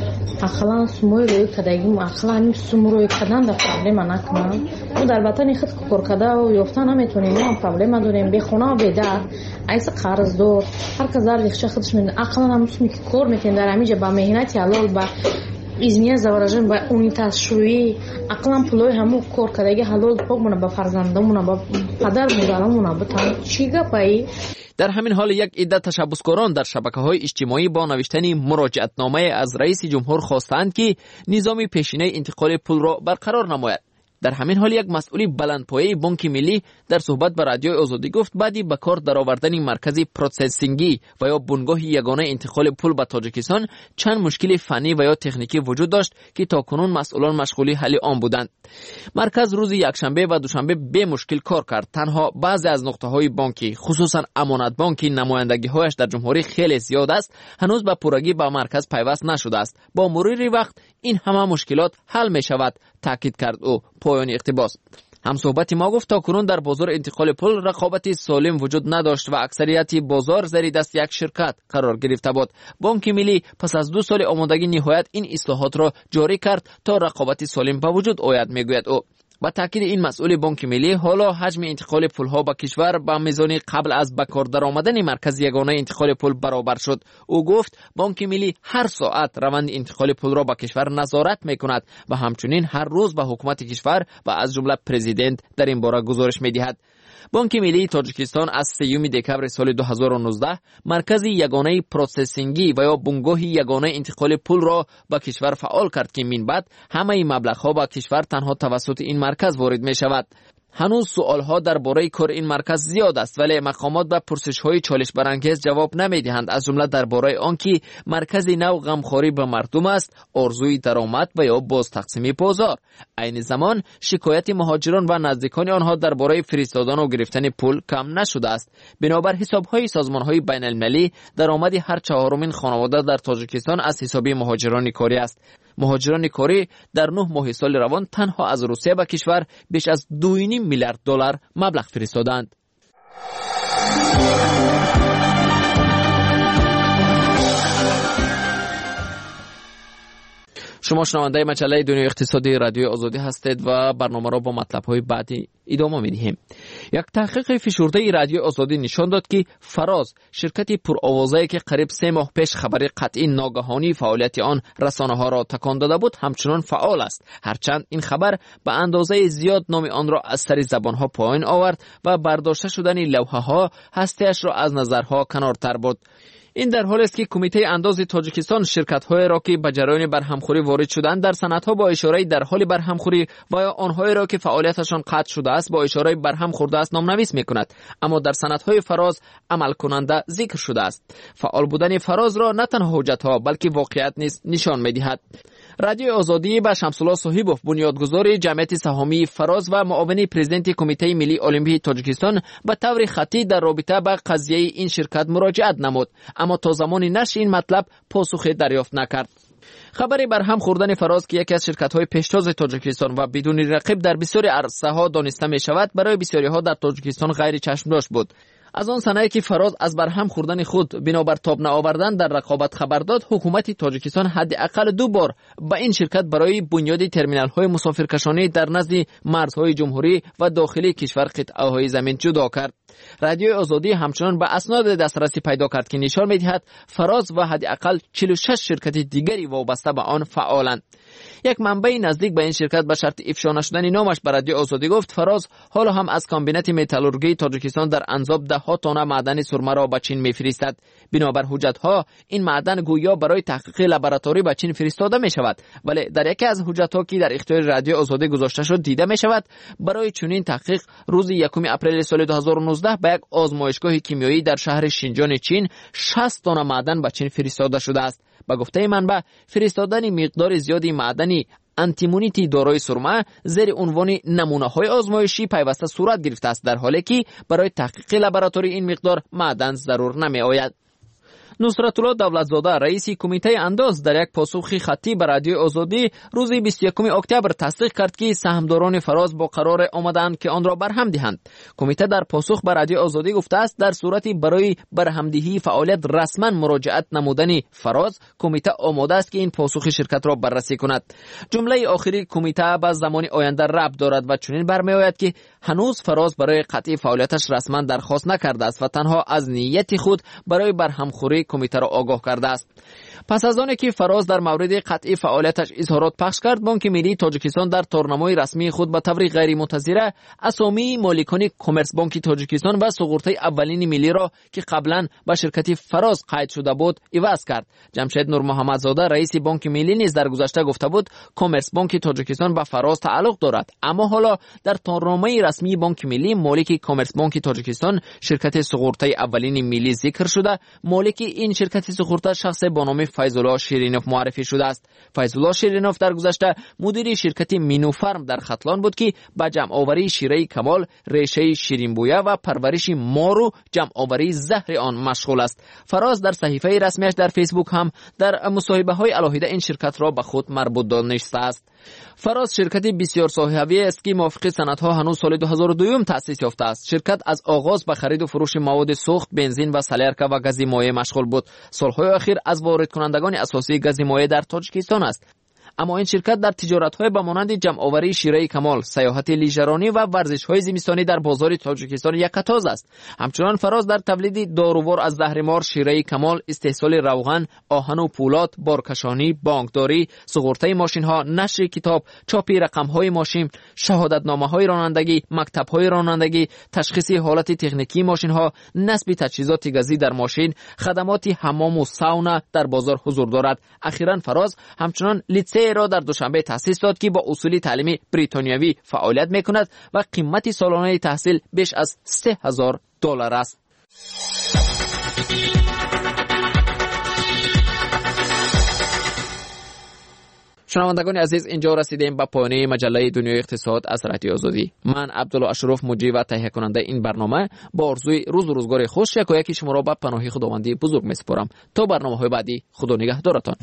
اخلاق سموی روی کداییم اخلاق سمو روی کدن در پرابلم نکنم و در وطن خود کار کرده و یافتن نمیتونیم ما پرابلم داریم به خونه به در ایس قرض دار هر کس در دیگه خودش من اخلاق نمیتونی که کار میکنه در همیشه با مهنت حلال با ازمیه زواراجن با اونیتاز شویی اقلام پولای همو کار کردگی حلال پاکمونه با فرزندمونه با پدر مادرمونه بتان چی گپایی. در همین حال یک عده تشبثکاران در شبکه‌های اجتماعی با نوشتن مراجعتنامه از رئیس جمهور خواستند که نظام پیشینه انتقال پول را برقرار نماید. در همین حال یک مسئول بلندپایه بانک ملی در صحبت با رادیو آزادی گفت بعدی به کار درآوردن مرکز پروسسینگی و یا بنگاه یگانه انتقال پول به تاجیکستان چند مشکل فنی و یا تکنیکی وجود داشت که تاکنون مسئولان مشغول حل آن بودند. مرکز روز یکشنبه و دوشنبه به مشکل کار کرد. تنها بعضی از نقطه‌های بانکی خصوصا امانت بانکی نمایندگی‌هایش در جمهوری خیلی زیاد است، هنوز به پورگی به مرکز پیوست نشده است. با مرور وقت این همه مشکلات حل می شود، تاکید کرد او. پایان اقتباس. هم صحبت ما گفت تاکنون در بازار انتقال پول رقابت سالم وجود نداشت و اکثریت بازار زیر دست یک شرکت قرار گرفته بود. بانک ملی پس از دو سال آمادگی نهایت این اصلاحات را جاری کرد تا رقابت سالم به وجود آید، میگوید او. با تاکید این مسئول بانک ملی حالا حجم انتقال پولها به کشور با میزان قبل از به کار درآمدن مرکز یگانه انتقال پول برابر شد. او گفت بانک ملی هر ساعت روند انتقال پول را به کشور نظارت میکند و همچنین هر روز به حکومت کشور و از جمله پرزیدنت در این باره گزارش میدهد. بانک ملی تاجیکستان از سوم دکبر سال دو هزار و نوزده مرکز یگانه پروسسینگی و یا بنگاه یگانه انتقال پول را به کشور فعال کرد که من بعد همه مبلغ‌ها به کشور تنها توسط این مرکز وارد می شود. هنوز سوالها درباره کار این مرکز زیاد است، ولی مقامات به پرسش‌های چالش برانگیز جواب نمی‌دهند، از جمله درباره آنکه مرکز نو غمخواری به مردم است، آرزوی درآمد و یا باز تقسیم بازار. عین زمان شکایت مهاجران و نزدیکان آنها درباره فرستادن و گرفتن پول کم نشده است. بنابر حساب‌های سازمان‌های بین‌المللی درآمد هر چهارمین خانواده در تاجیکستان از حساب مهاجران کاری است. مهاجران کاری در نه ماه سال روان تنها از روسیه به کشور بیش از دو و نیم میلیارد دلار مبلغ فرستادند. شما شنونده مجله دنیای اقتصادی رادیوی آزادی هستید و برنامه را با مطلب‌های بعدی ادامه می‌دهیم. یک تحقیق فشرده رادیوی آزادی نشان داد که فراز، شرکتی پرآوازه‌ای که قریب سه ماه پیش خبر قطعی ناگهانی فعالیت آن رسانه‌ها را تکان داده بود، همچنان فعال است. هرچند این خبر به اندازه زیاد نام آن را از سر زبان‌ها پایین آورد و برداشته شدن لوحه‌ها هستی‌اش را از نظرها کنارتر برد. این در حالی است که کمیته انداز تاجیکستان شرکت‌های را که به جریان برهمخوری وارد شدند در صنعت‌ها با اشاره در حال برهمخوری و یا آنهایی را که فعالیتشان قطع شده است با اشاره برهم خورده است نامنویس می‌کند، اما در صنعت‌های فراز عمل کننده ذکر شده است. فعال بودن فراز را نه تنها حجت‌ها بلکه واقعیت نیز نشان می‌دهد. رادیو آزادی با شمس‌الله صاحبوف، بنیادگذار جمعیت سهامی فراز و معاون پرزیدنت کمیته ملی المپیک تاجیکستان، به طور خطی در رابطه با قضیه این شرکت مراجعت نمود، اما تا زمان نشر این مطلب پاسخی دریافت نکرد. خبری برهم خوردن فراز که یکی از شرکت‌های پیشتاز تاجیکستان و بدون رقیب در بسیاری عرصه‌ها دانسته می‌شود، برای بسیاری‌ها در تاجیکستان غیر چشم‌داش بود. از آن صنایعی که فراز از برهم خوردن خود بنابر تاب نآوردن در رقابت خبر داد، حکومت تاجیکستان حداقل دو بار با این شرکت برای بنیاد ترمینال‌های مسافرکشانی در نزد مرزهای جمهوری و داخلی کشور قطعه‌های زمین جدا کرد. رادیو آزادی همچنان به اسناد دسترسی پیدا کرد که نشان می‌دهد فراز و حداقل چهل و شش شرکت دیگری وابسته به آن فعالند. یک منبع نزدیک به این شرکت به شرط افشا نشدن نامش به رادیو آزادی گفت فراز حالا هم از کامبینات متالورژی تاجیکستان در انزاب ده ها تانه معدن سرمه را به چین می‌فرستد. بنابر حجت‌ها این معدن گویا برای تحقیق لابراتوری به چین فرستاده می‌شود، ولی در یکی از حجت‌ها که در اختیار رادیو آزادی گذاشته شد دیده می‌شود برای چنین تحقیق روز یکم اپریل سال دو هزار و نوزده به یک آزمایشگاه کیمیایی در شهر شینجان چین شصت تانه معدن به چین فرستاده شده است. با گفته منبع فرستادن مقدار زیادی معدنی آنتیمونیتی دارای سرمه زیر عنوان نمونه‌های آزمایشی پیوسته صورت گرفته است، در حالی که برای تحقیق لابراتوری این مقدار معدن ضرور نمی‌آید. نصرت الله دولتزاده، رئیس کمیته انداز، در یک پاسخ خطی به رادیو آزادی روز بیست و یکم اکتبر تصدیق کرد که سهامداران فراز با قرار آمدند که آن را برهم دهند. کمیته در پاسخ به رادیو آزادی گفته است در صورتی برای برهمدهی فعالیت رسما مراجعت نمودن فراز، کمیته آماده است که این پاسخ شرکت را بررسی کند. جمله آخری کمیته به زمان آینده ربط دارد و چنین برمی‌آید که هنوز فراز برای قطع فعالیتش رسما درخواست نکرده است و تنها از نیت خود برای برهمخوری کمیته را آگاه کرده است. پس از آنکه که فراز در مورد قطع فعالیتش اظهارات پخش کرد، بانک ملی تاجیکستان در تورنمای رسمی خود به طور غیر منتظره اسامی مالکان کمرس بانک تاجیکستان و سقوطی اولین ملی را که قبلا با شرکت فراز قید شده بود عوض کرد. جمشید نور محمدزاده، رئیس بانک ملی، نیز در گذشته گفته بود کمرس بانک تاجیکستان با فراز تعلق دارد، اما حالا در تورنمای رسمی بانک ملی مالک کمرس بانک تاجیکستان شرکت سقوطی اولین ملی ذکر شده. مالک این شرکت سقوطی شخص با نام فیض‌الله شیرینوف معرفی شده است. فیض‌الله شیرینوف در گذشته مدیر شرکت مینو فرم در ختلان بود که با جمع آوری شیره کمال، ریشه شیرین بویه و پرورش مار و جمع آوری زهر آن مشغول است. فراز در صحیفه رسمیش در فیسبوک هم در مصاحبه‌های علاهیده این شرکت را به خود مربوط دانسته است. فراز شرکت بسیار ساحوی است که موافق سندها هنوز سال دو هزار و دو تأسیس یافته است. شرکت از آغاز به خرید و فروش مواد سوخت، بنزین و سلیرکا و گاز مایع مشغول بود. سالهای اخیر از وارد کنندگان اساسی گاز مایع در تاجیکستان است. اما این شرکت در تجارت‌های با مانند جمع‌آوری شیره کمال، سیاحت لیژرانی و ورزش‌های زمستانی در بازار تاجیکستان یکتاز است. همچنان فراز در تولید دارووار از زهرمار، شیره کمال، استحصال روغن، آهن و پولاد، بارکشانی، بانکداری، سقورتای ماشین‌ها، نشر کتاب، چاپ رقم‌های ماشین، شهادتنامه‌های رانندگی، مکتب‌های رانندگی، تشخیص حالت تکنیکی ماشین‌ها، نصب تجهیزات گازی در ماشین، خدمات حمام و ساونا در بازار حضور دارد. اخیراً فراز همچنان لیتسه را در دوشنبه تأسیس داد که با اصول تعلیمی بریتانیایی فعالیت می‌کند و قیمت سالانه تحصیل بیش از سه هزار دلار است. شنوندگان عزیز، اینجا رسیدیم به پایان مجله دنیای اقتصاد از رادیو آزادی. من عبدالله اشرف، مجری و تهیه کننده این برنامه، با آرزوی روز و روزگار خوش یکایک شما را به پناه خداوندی بزرگ می‌سپارم. تا برنامه‌های بعدی، خدا نگهدارتان.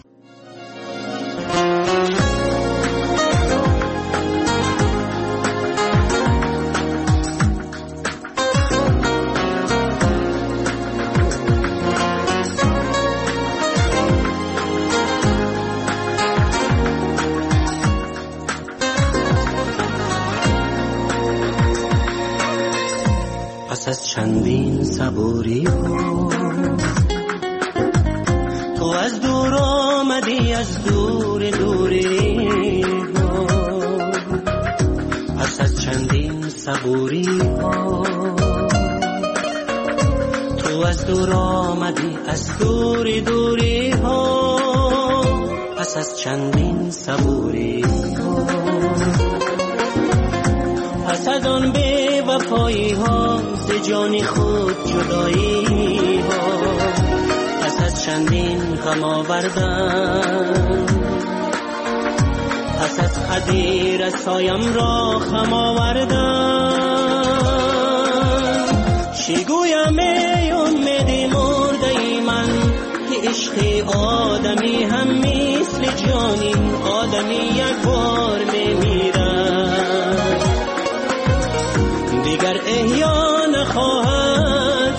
صبوری ها تو از دور آمدی از دور دوری ها پس از چندین صبوری ها تو از دور آمدی از دور دوری ها پس از چندین صبوری ها پس از آن بی وفایی ها ز جان خود جدایی ها پس از چندین غم آوردن پس از خدی رسایم را خم آوردن چی گویم ای امیدی مرده ای من که عشق آدمی هم مثل جانی آدمی یک بار میمیرد دیگر احیا نخواهد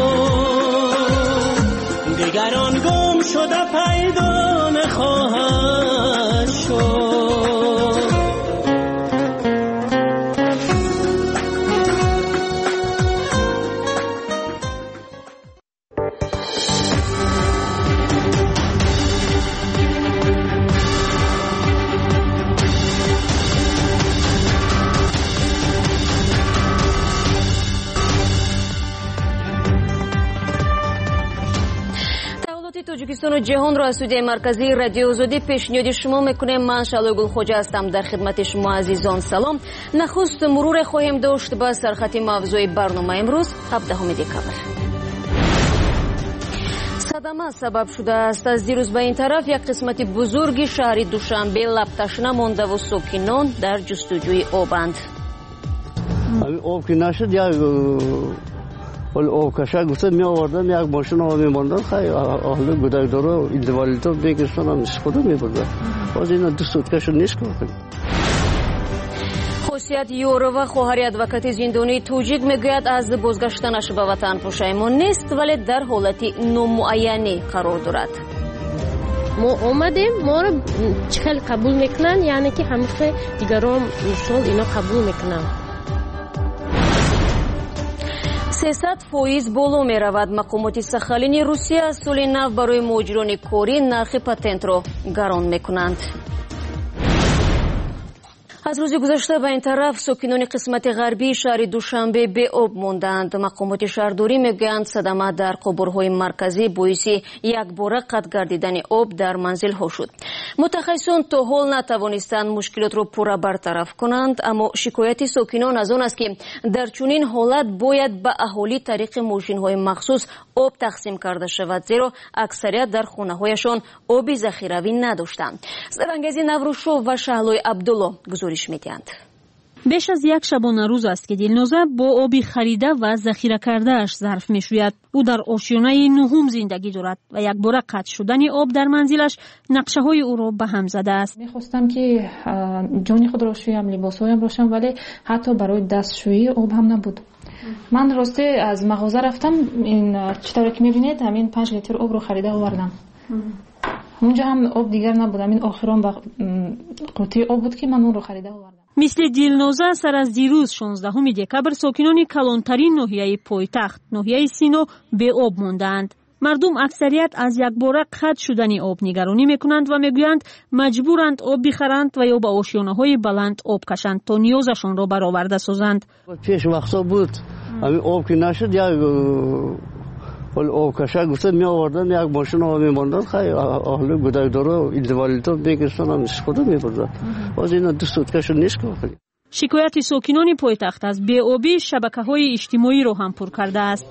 شد دیگر آن گم شده پیدا نخواهد شد توجیکستان و جهان را از استودیوی مرکزی رادیو آزادی پیشنهاد شما میکنیم. من شالوی گلخوجه هستم. در خدمت شما عزیزان سلام. نخست مرور خواهیم داشت با سرخط موضوع برنامه امروز هفدهم دکامبر. صدمه سبب شده است از دیروز به این طرف یک قسمت بزرگی شهر دوشنبه لب‌تشنه مانده و ساکنان در جستجوی آبند. آب که نشد یا ولی آب کشک گفته می آوردن یک ماشین آب می ماندن خیلی اهل گودکدارا ایندوالیتا بگیرستان هم خودم می بردن باز اینا دو سوتکشون نیست کنید. خاصیت یوروا خواهر ادوکات زندانی توجیک میگوید از بازگشتنش به وطن پشیمان نیست ولی در حالت نامعینی قرار دارد. ما آمدیم ما رو چخیل قبول میکنن یعنی که همیشه دیگران شال اینا قبول میکنن. سیصد فویز боло меравад. мақомоти сахалини русия аз соли нав барои муҳоҷирони корӣ нархи патентро гарон мекунанд. аз рӯзи гузашта ба ин тараф сокинони қисмати ғарбии шаҳри душанбе беоб монданд. мақомоти шаҳрдорӣ мегӯянд садама дар қубурҳои марказӣ боиси якбора қатъ гардидани об дар манзилҳо шуд. мутахассисон то ҳол натавонистанд мушкилотро пурра бартараф кунанд, аммо шикояти сокинон аз он аст ки дар чунин ҳолат бояд ба аҳолӣ тариқи мошинҳои махсус об тақсим карда шавад, зеро аксарият дар хонаҳояшон оби захиравӣ надоштанд. сарангези наврӯзшоҳ ва шаҳлои абдулло гузориш медиҳанд. беш аз як шабона рӯз аст ки дилноза бо оби харида ва захира кардааш зарф мешӯяд. ӯ дар ошёнаи нуҳум зиндагӣ дорад ва якбора қатъ шудани об дар манзилаш нақшаҳои ӯро ба ҳам задааст. мехостам ки ҷони худро шӯям, либосҳоям рошам, вале ҳатто барои дастшӯӣ об ҳам набуд. ман росте аз мағоза рафтам, ин читаре ки мебинед ҳамин панҷ литр обро харида овардам. اونجا هم آب دیگر نبود. همین آخران با قوطی آب بود که من اون رو خریده آوردم. مثل دیلنوزا سر از دیروز شانزدهم دکامبر ساکنان کلانترین ناحیه پایتخت ناحیه سینو به آب ماندند. مردم اکثریت از یک باره قطع شدن آب نگرانی میکنند و میگویند مجبورند آب بخرند و یا به آشیانه‌های بلند آب کشند تا نیازشان را برآورده سازند. پیش وقتا بود همین آب که نشد یا ولی آب کشک گفته می آوردن یک ماشین آب می ماندن خیلی اهل گودکدارا ایندوالیتا بگیرستان هم خودم می بردن باز اینا دو سوتکشون نیست کنید. شکایت ساکنان پایتخت از بی‌آبی شبکه‌های اجتماعی را هم پر کرده است.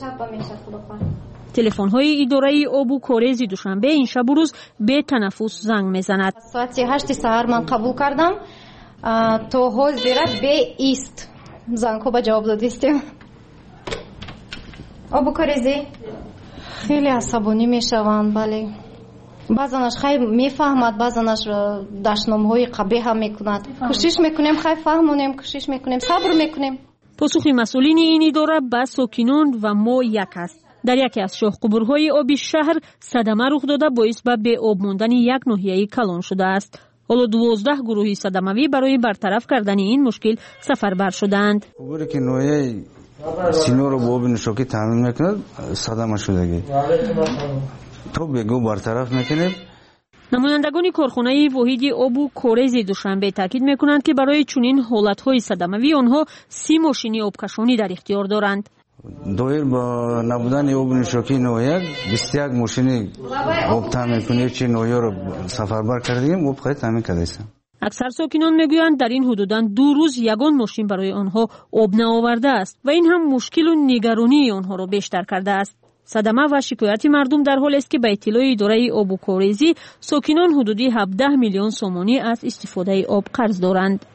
تلفن‌های اداره آب و کاریز دوشنبه این شب و روز به تنفس زنگ میزند. ساعت هشت سحر من قبول کردم تا حال دیره به ایست زنگ‌ها به جواب دادیم. آب و کاریزی خیلی عصبانی میشوند، بله. بعضنش خیلی میفهمد، بعضنش دشنام‌های قبیح هم میکند. کوشش میکنیم خیلی فهمونیم، کوشش میکنیم، صبر میکنیم. پاسخ مسئولین این اداره به ساکنان و ما یک است. در یکی از شاخ قبرهای آبی شهر صدمه رخ داده باعث به بی آب ماندن یک ناحیه کلان شده است. حالا دوازده گروهی صدموی برای برطرف کردن این مشکل سفربر شدند. قبری که ناحیه سینو رو با آب نوشاکی تامین میکند صدمه شدگی تو بگو برطرف میکنید. نمایندگان کارخانه واحد آب و کارز دوشنبه تاکید میکنند که برای چنین حالتهای صدموی آنها سی ماشین آبکشانی در اختیار دارند. دایر با نبودن آب نوشاکی نویک بیست و یک ماشین آب تامین کنی چی نویا رو سفربر کردیم آب خیلی تامین کردیم. اکثر ساکنان میگویند در این حدوداً دو روز یگان ماشین برای آنها آب نآورده است و این هم مشکل و نگرانی آنها را بیشتر کرده است. صدمه و شکایت مردم در حال است که به اطلاع اداره آب و کاریزی ساکنان حدودی هفده میلیون سومانی از استفاده آب قرض دارند.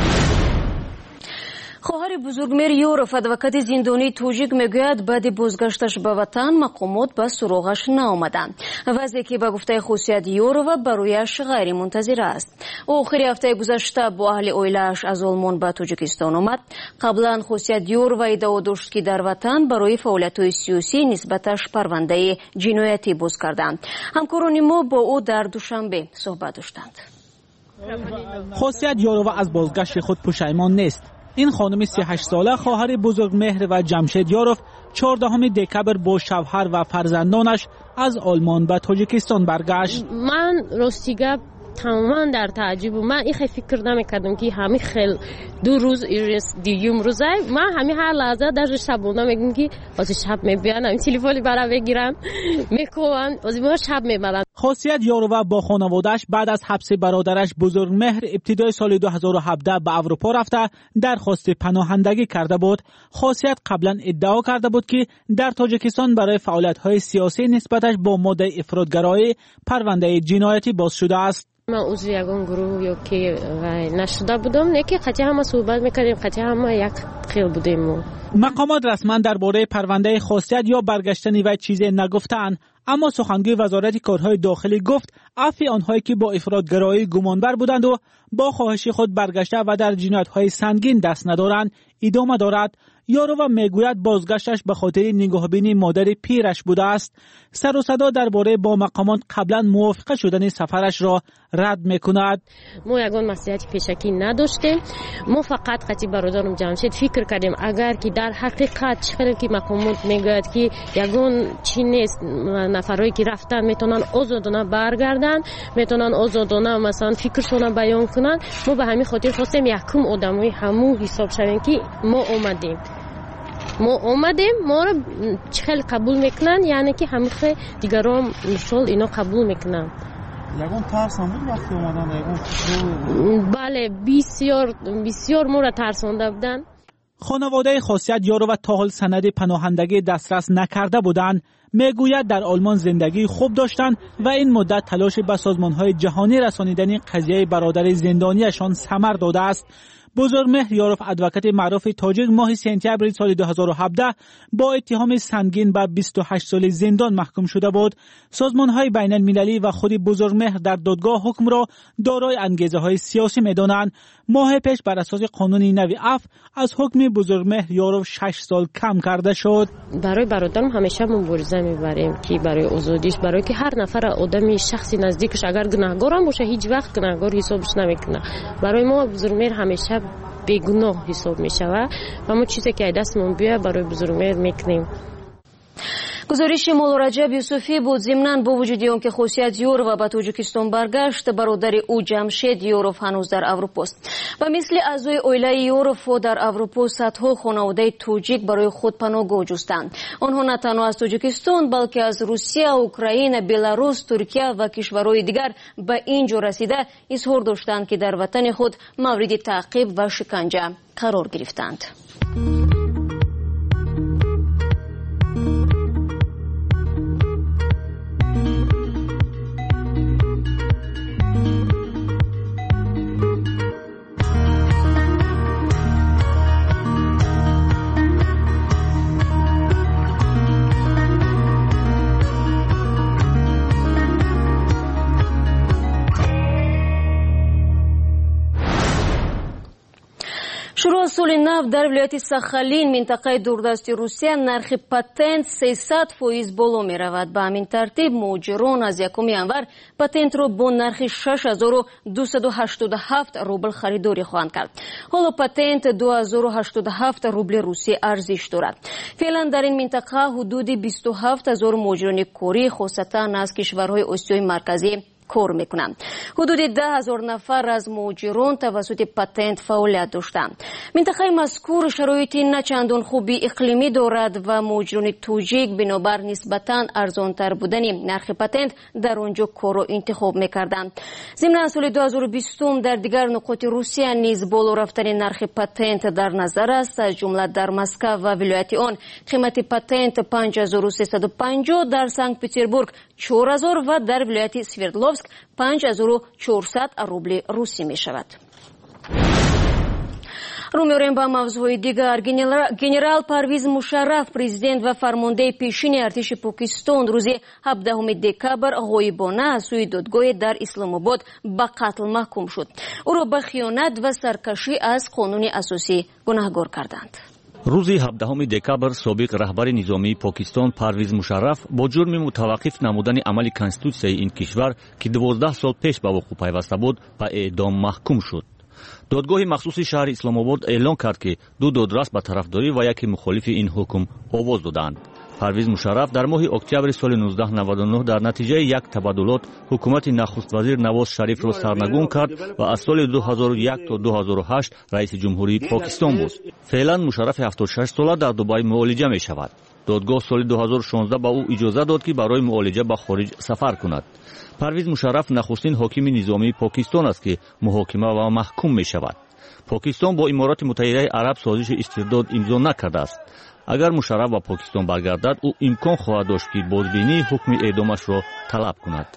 خواهر بزرگمیر یوروف ادوکات زندانی توجیک میگوید بعد بازگشتش به وطن مقامات به سراغش نآمدند. وضعی که به گفته خصوصیت یوروف برایش غیر منتظره است. او آخر هفته گذشته با اهل اویله‌اش از آلمان به تاجیکستان آمد. قبلا خصوصیت یوروف ادعا داشت که در وطن برای فعالیت‌های سیاسی نسبتش پرونده جنایتی باز کردند. همکاران ما با او در دوشنبه صحبت داشتند. خصوصیت یوروف از بازگشت خود پشیمان نیست. این خانم سی و هشت ساله خواهر بزرگمهر و جمشید یوروف چهاردهم دکبر با شوهر و فرزندانش از آلمان به تاجیکستان برگشت. من راستیگه تماما در تعجب و من این فکر نمیکردم که همین خیلی دو روز دیگه روزه من همین هر لحظه در شبونه میگم که از شب میبینم این تلفنی برام بگیرن میکنن از ما شب میبرن. خاصیت یوروف با خانواده‌اش بعد از حبس برادرش بزرگمهر ابتدای سال دو هزار و هفده به اروپا رفته درخواست پناهندگی کرده بود. خاصیت قبلا ادعا کرده بود که در تاجیکستان برای فعالیت‌های سیاسی نسبتش با ماده افراطگرایی پرونده جنایتی باز شده است. من عضو یگان گروه یا که نشده بودم نه که قطعا هم صحبت میکردیم قطعا هم یک خیل بودیم. مقامات رسما درباره پرونده خاصیت یا برگشتن وی چیزی نگفتند، اما سخنگوی وزارت کارهای داخلی گفت عفو آنهایی که با افراطگرایی گمانبر بودند و با خواهش خود برگشته و در جنایت‌های سنگین دست ندارند ادامه دارد. یوروف میگوید بازگشتش به خاطر نگاهبینی مادر پیرش بوده است. سر و صدا درباره با مقامات قبلا موافقه شدن سفرش را رد میکند. ما یگان مسئولیت پیشکی نداشتیم. ما فقط خطی برادرم جمشید فکر کردیم اگر که در حقیقت چقدر که مقامات میگوید که یگان چی نیست نفرایی که رفتن میتونن آزادانه برگردن میتونن آزادانه مثلا فکرشون بیان کنن. ما به همین خاطر خواستیم یکم آدمای همون حساب شویم که ما اومدیم ما اومدیم ما رو چخیل قبول میکنن یعنی که همیشه دیگران مثال اینا قبول میکنن. یگان ترس هم بود وقتی اومدن یگان؟ بله بسیار بسیار ما رو ترسانده بودن. خانواده خاصیت یوروف تا حال سند پناهندگی دسترس نکرده بودند. میگوید در آلمان زندگی خوب داشتند و این مدت تلاش به سازمان‌های جهانی رسانیدن قضیه برادر زندانیشان ثمر داده است. بزرگمهر یوروف ادوکات معروف تاجیک ماه سپتامبر سال دو هزار و هفده با اتهام سنگین به بیست و هشت سال زندان محکوم شده بود. سازمان‌های بین المللی و خود بزرگمهر در دادگاه حکم را دارای انگیزه‌های سیاسی می‌دانند. ماه پیش بر اساس قانون نوی عفو از حکم بزرگمهر یوروف شش سال کم کرده شد. برای برادرم همیشه مبارزه می‌بریم که برای آزادیش، برای که هر نفر آدمی شخصی نزدیکش اگر گناهکار هم باشه هیچ وقت گناهکار حسابش نمیکنه. برای ما بزرگمهر همیشه بیگناه حساب میشه و ما چیزی که دستمون بیاد برای بزرگمهر میکنیم. گزارش مولا رجب یوسفی بود. ضمناً با وجود آنکه خصوصیت یوروف به تاجیکستان برگشت برادر او جمشید یوروف هنوز در اروپا است و مثل اعضای عائله یوروف در اروپا صدها خانواده تاجیک برای خود پناهگاه جستند. آنها نه تنها از تاجیکستان بلکه از روسیه، اوکراین، بلاروس، ترکیه و کشورهای دیگر به اینجا رسیده اظهار داشتند که در وطن خود مورد تعقیب و شکنجه قرار گرفتند. шуруъ аз соли нав дар вилояти Сахалин минтақаи дурдасти Русия нархи патент сесад фоиз боло меравад. Ба ҳамин тартиб муҳоҷирон аз якуми январ патентро бо нархи шаш ҳазору дусаду ҳаштоду ҳафт рубл харидорӣ хоҳанд кард. ҳоло патент ду ҳазору ҳаштоду ҳафт рубли русӣ арзиш дорад. феълан дар ин минтақа ҳудуди бисту ҳафт ҳазор муҳоҷирони корӣ хосатан аз кишварҳои Осиёи марказӣ кор мекунанд. ҳудуди даҳ ҳазор нафар аз муҳоҷирон тавассути патент фаъолият доштанд. минтақаи мазкур шароити начандон хуби иқлимӣ дорад ва муҳоҷирони тоҷик бинобар нисбатан арзонтар будани нархи патент дар он ҷо корро интихоб мекарданд. зимнан соли ду ҳазору бистум дар дигар нуқоти Русия низ боло рафтани нархи патент дар назар аст. аз ҷумла дар Москва ва вилояти он қимати патент панҷ ҳазору сесаду панҷоҳ, дар Санкт-Петербург чор ҳазор ва дар вилояти Свердловск панҷ ҳазору чорсад рубли русӣ мешавад. рӯ меорем ба мавзӯъҳои дигар. генерал Парвиз Мушарраф, президент ва фармондаи пешини артиши Покистон, рӯзи ҳабдаҳуми декабр ғоибона аз сӯи додгоҳе дар Исломобод ба қатл маҳкум шуд. ӯро ба хиёнат ва саркашӣ аз қонуни асосӣ гунаҳгор карданд. рӯзи ҳабдаҳуми декабр собиқ раҳбари низомии Покистон Парвиз Мушарраф бо ҷурми мутаваққиф намудани амали конститутсияи ин кишвар ки дувоздаҳ сол пеш ба вуқӯъ пайваста буд, ба эъдом маҳкум шуд. додгоҳи махсуси шаҳри Исломобод эълон кард ки ду додрас ба тарафдорӣ ва яке мухолифи ин ҳукм овоз доданд. Парвиз Мушарраф дар моҳи октябри соли нуздаҳ наваду нӯҳ дар натиҷаи як табаддулот ҳукумати нахуствазир Навоз Шарифро сарнагун кард ва аз соли ду ҳазору як то ду ҳазору ҳашт раиси ҷумҳурии Покистон буд. феълан Мушаррафи ҳафтоду шаш сола дар Дубай муолиҷа мешавад. додгоҳ соли ду ҳазору шонздаҳ ба ӯ иҷоза дод ки барои муолиҷа ба хориҷ сафар кунад. Парвиз Мушарраф нахустин ҳокими низомии Покистон аст ки муҳокима ва маҳкум мешавад. Покистон бо Имороти Муттаҳидаи Араб созиши истирдод имзо накардааст. агар Мушарраф ба Покистон баргардад, ӯ имкон хоҳад дошт ки бозбинии ҳукми эъдомашро талаб кунад.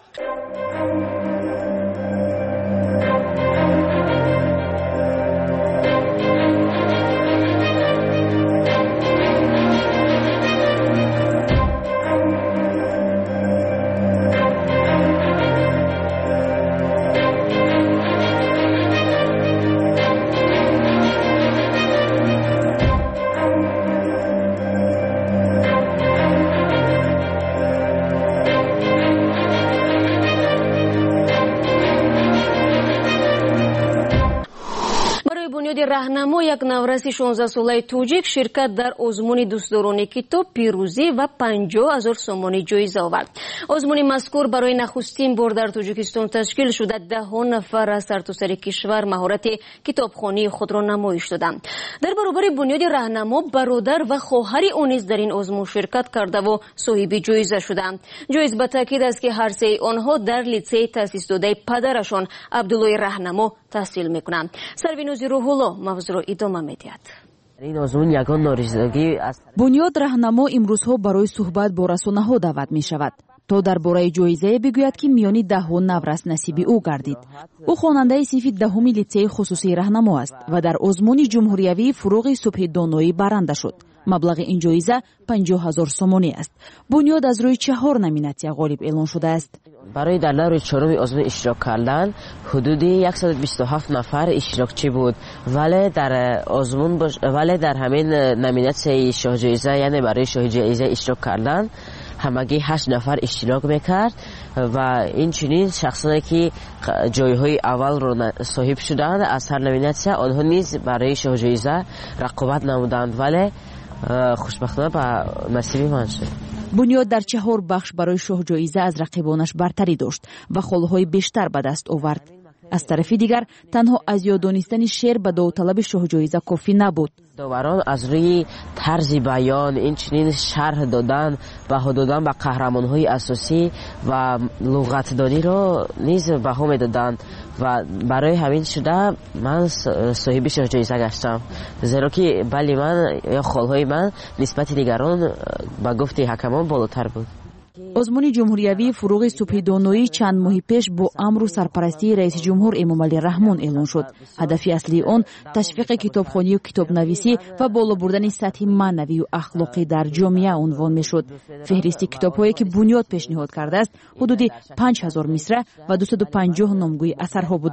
раҳнамо як навраси шонздаҳсолаи тоҷик ширкат дар озмуни дӯстдорони китоб пирӯзӣ ва панҷоҳ ҳазор сомонӣ ҷоиза овард. озмуни мазкур барои нахустин бор дар Тоҷикистон ташкил шуда даҳон нафар аз сартосари кишвар маҳорати китобхонии худро намоиш доданд. дар баробари бунёди раҳнамо бародар ва хоҳари он низ дар ин озмун ширкат кардаву соҳиби ҷоиза шуданд. ҷоиз ба таъкид аст ки ҳар сеи онҳо дар лицеи таъсисдодаи падарашон Абдуллои Раҳнамо таҳсил мекунанд. Сарвинози Рӯҳулло мавзӯъро идома медиҳад. бунёд раҳнамо имрӯзҳо барои суҳбат бо расонаҳо даъват мешавад то дар бораи ҷоизае бигӯяд ки миёни даҳҳо наврас насиби ӯ гардид. ӯ хонандаи синфи даҳуми литсеи хусусии раҳнамо аст ва дар озмуни ҷумҳуриявии фуруғи субҳи доноӣ баранда шуд. маблағи ин ҷоиза панҷоҳ ҳазор сомонӣ аст. бунёд аз рӯи чаҳор номинатсия ғолиб эълон шудааст. барои дар наври чороми озмун иштирок кардан ҳудуди яксаду бисту ҳафт нафар иштирокчӣ буд, вале дар озмун вале дар ҳамин номинатсияи шоҳҷоиза, яъне барои шоҳиҷоиза иштирок кардан ҳамагӣ ҳашт нафар иштирок мекард ва инчунин шахсоне ки ҷойҳои аввалро соҳиб шуданд аз ҳар номинатсия, онҳо низ барои шоҳҷоиза рақобат намуданд, вале хушбахтона ба насиби ман шуд. бунёд дар чаҳор бахш барои шоҳҷоиза аз рақибонаш бартарӣ дошт ва холҳои бештар ба даст овард. аз тарафи дигар танҳо аз ёд донистани шеър ба довталаби шоҳҷоиза кофӣ набуд. доварон аз рӯи тарзи баён, инчунин шарҳ додан, баҳо додан ба қаҳрамонҳои асосӣ ва луғатдониро низ баҳо медоданд ва барои ҳамин шуда ман соҳиби шоҳҷоиза гаштам, зеро ки бали ман ё холҳои ман нисбати дигарон ба гуфти ҳакамон болотар буд. озмуни ҷумҳуриявии фуруғи субҳи доноӣ чанд моҳи пеш бо амру сарпарастии раиси ҷумҳур Эмомалӣ Раҳмон эълон шуд. ҳадафи аслии он ташвиқи китобхонию китобнависӣ ва боло бурдани сатҳи маънавию ахлоқӣ дар ҷомеа унвон мешуд. феҳристи китобҳое ки бунёд пешниҳод кардааст ҳудуди панҷ ҳазор мисра ва дусаду панҷоҳ номгӯи асарҳо будааст.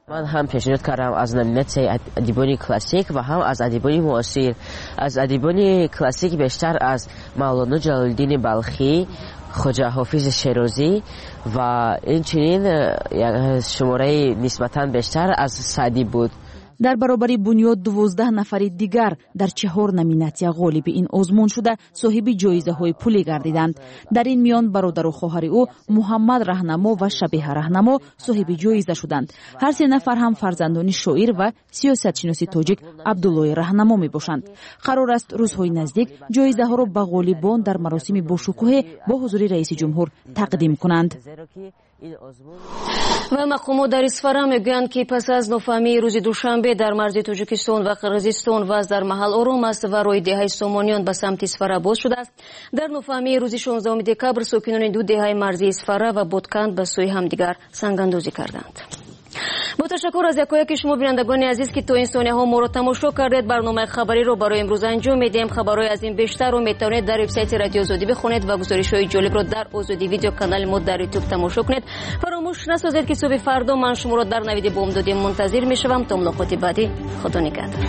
من هم پیشنهاد کردم از نمینت ادیبان کلاسیک و هم از ادیبان معاصر. از ادیبان کلاسیک بیشتر از مولانا جلال الدین بلخی، خواجه حافظ شیرازی و این چنین شماره نسبتاً بیشتر از سعدی بود. در برابر بنیاد دوازده نفری دیگر در چهار نامیناسیا غالب این آزمون شده صاحب جایزه های پولی گردیدند. در این میان برادر و خواهر او محمد رهنما و شبیه رهنما صاحب جایزه شدند. هر سه نفر هم فرزندان شاعر و سیاستشناس تاجیک عبدالله رهنما می باشند. قرار است روزهای نزدیک جایزه ها را به غالبان در مراسم باشکوه با حضور رئیس جمهور تقدیم کنند. و مقامات در اصفهان میگویند که پس از نوفهمی روز دوشنبه در مرز تاجیکستان و قرقیزستان وضع در محل آرام است و روی دهه سامانیان به سمت اصفهان باز شده است. در نوفهمی روز شانزدهم دکبر ساکنان دو دهه مرزی اصفهان و بادکند به سوی همدیگر سنگاندازی کردند. با تشکر از یکایک شما بینندگان عزیز که تا این ثانیه ها ما را تماشا کردید. برنامه خبری رو برای امروز انجام میدیم. خبرهای از این بیشتر رو میتونید در وبسایت رادیو آزادی بخونید و گزارش‌های جالب رو در آزادی ویدیو کانال ما در یوتیوب تماشا کنید. فراموش نسازید که صبح فردا من شما را در نوید بامدادی منتظر میشوم. تا ملاقات بعدی، خدا نگهدار.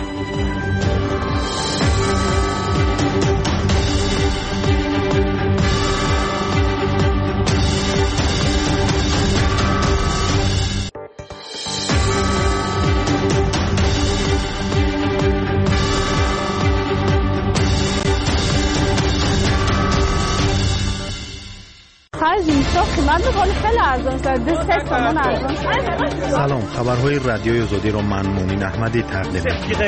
سلام، خبرهای رادیوی آزادی را من مومین احمدی تقدیم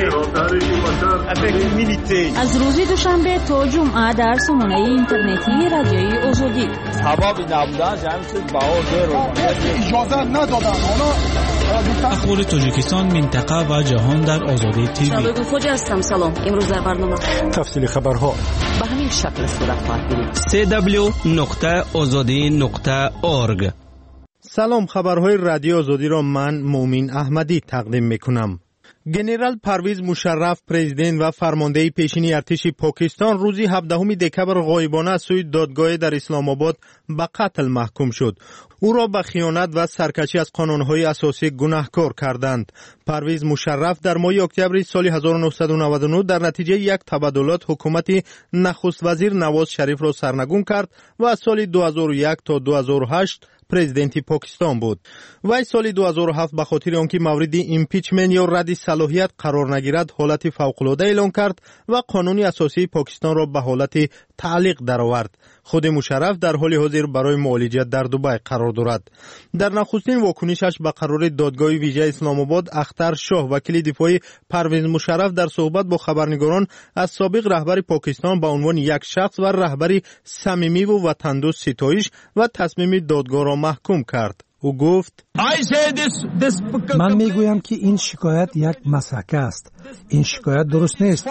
می‌کنم. از روز دوشنبه تا جمعه در سامانه اینترنتی رادیوی آزادی. هوایی نبودن جمع شد بهار اجازه ندادن. اخبار تاجیکستان، منطقه و جهان در آزادی تیوی. شبکه خوجه هستم. سلام. امروز در برنامه تفصیل خبرها به همین شکل صورت خواهد گرفت. سی دبلیو نقطه آزادی نقطه اورگ. سلام، خبرهای رادیو آزادی را من مومین احمدی تقدیم میکنم. گنرال پرویز مشرف، پرزیدنت و فرمانده پیشین ارتش پاکستان، روز هفدهم دکبر غایبانه از سوی دادگاه در اسلام آباد به قتل محکوم شد. او را به خیانت و سرکشی از قانونهای اساسی گناهکار کردند. پرویز مشرف در ماه اکتبر سال هزار و نهصد و نود و نه در نتیجه یک تبادلات حکومت نخست وزیر نواز شریف را سرنگون کرد و از سال دو هزار و یک تا دو هزار و هشت پرزیدنت پاکستان بود. وی سال دو هزار و هفت به خاطر آنکه مورد ایمپیچمنت یا رد صلاحیت قرار نگیرد حالت فوق‌العاده اعلان کرد و قانون اساسی پاکستان را به حالت تعلیق درآورد. خود مشرف در حال حاضر برای معالجه در دبی قرار دارد. در نخستین واکنشش به قرار دادگاه ویژه اسلام آباد، اختر شاه وکیل دفاعی پرویز مشرف در صحبت با خبرنگاران از سابق رهبر پاکستان به عنوان یک شخص و رهبری صمیمی و وطندوست ستایش و تصمیم دادگاه را محکوم کرد. او گفت: من میگویم که این شکایت یک مسحک است. این شکایت درست نیست.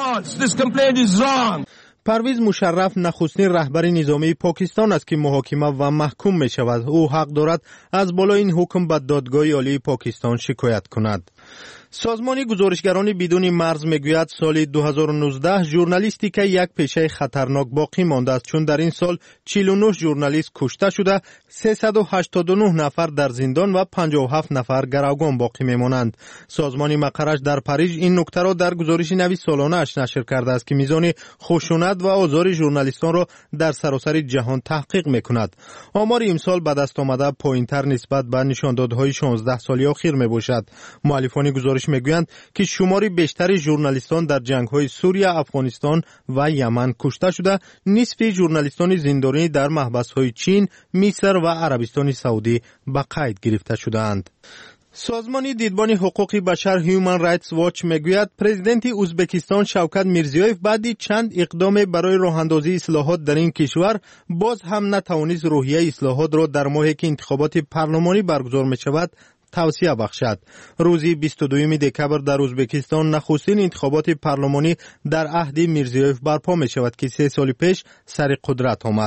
پرویز مشرف نخستین رهبر نظامی پاکستان است که محاکمه و محکوم می شود. او حق دارد از بالای این حکم به دادگاه عالی پاکستان شکایت کند. سازمان گزارشگران بدون مرز میگوید سال دو هزار و نوزده ژورنالیستیک یک پیشه خطرناک باقی مانده است، چون در این سال چهل و نه ژورنالیست کشته شده، سیصد و هشتاد و نه نفر در زندان و پنجاه و هفت نفر گروگان باقی میمانند. سازمان مقرش در پاریس این نکته را در گزارش نوی سالانه اش نشر کرده است که میزان خشونت و آزار ژورنالیستان را در سراسر جهان تحقیق میکند. آمار امسال به دست آمده پایینتر نسبت به نشاندادهای شانزده سالی اخیر میباشد. مؤلفان گزارش میگویند که شماری بیشتر ژورنالیستان در جنگ‌های سوریه، افغانستان و یمن کشته شده، نصف ژورنالیستان زندانی در محبس‌های چین، مصر و عربستان سعودی به قید گرفته شده‌اند. سازمان دیدبان حقوق بشر هیومن رایتس واچ میگوید پرزیدنت ازبکستان شوکت میرزیویف بعد چند اقدام برای راهاندازی اصلاحات در این کشور باز هم نتوانست روحیه اصلاحات را در ماهی که انتخابات پارلمانی برگزار می‌شود توصیه بخشد. روز بیست و دوم دکبر در ازبکستان نخستین انتخابات پارلمانی در عهد میرزیویف برپا می شود که سه سال پیش سر قدرت آمد.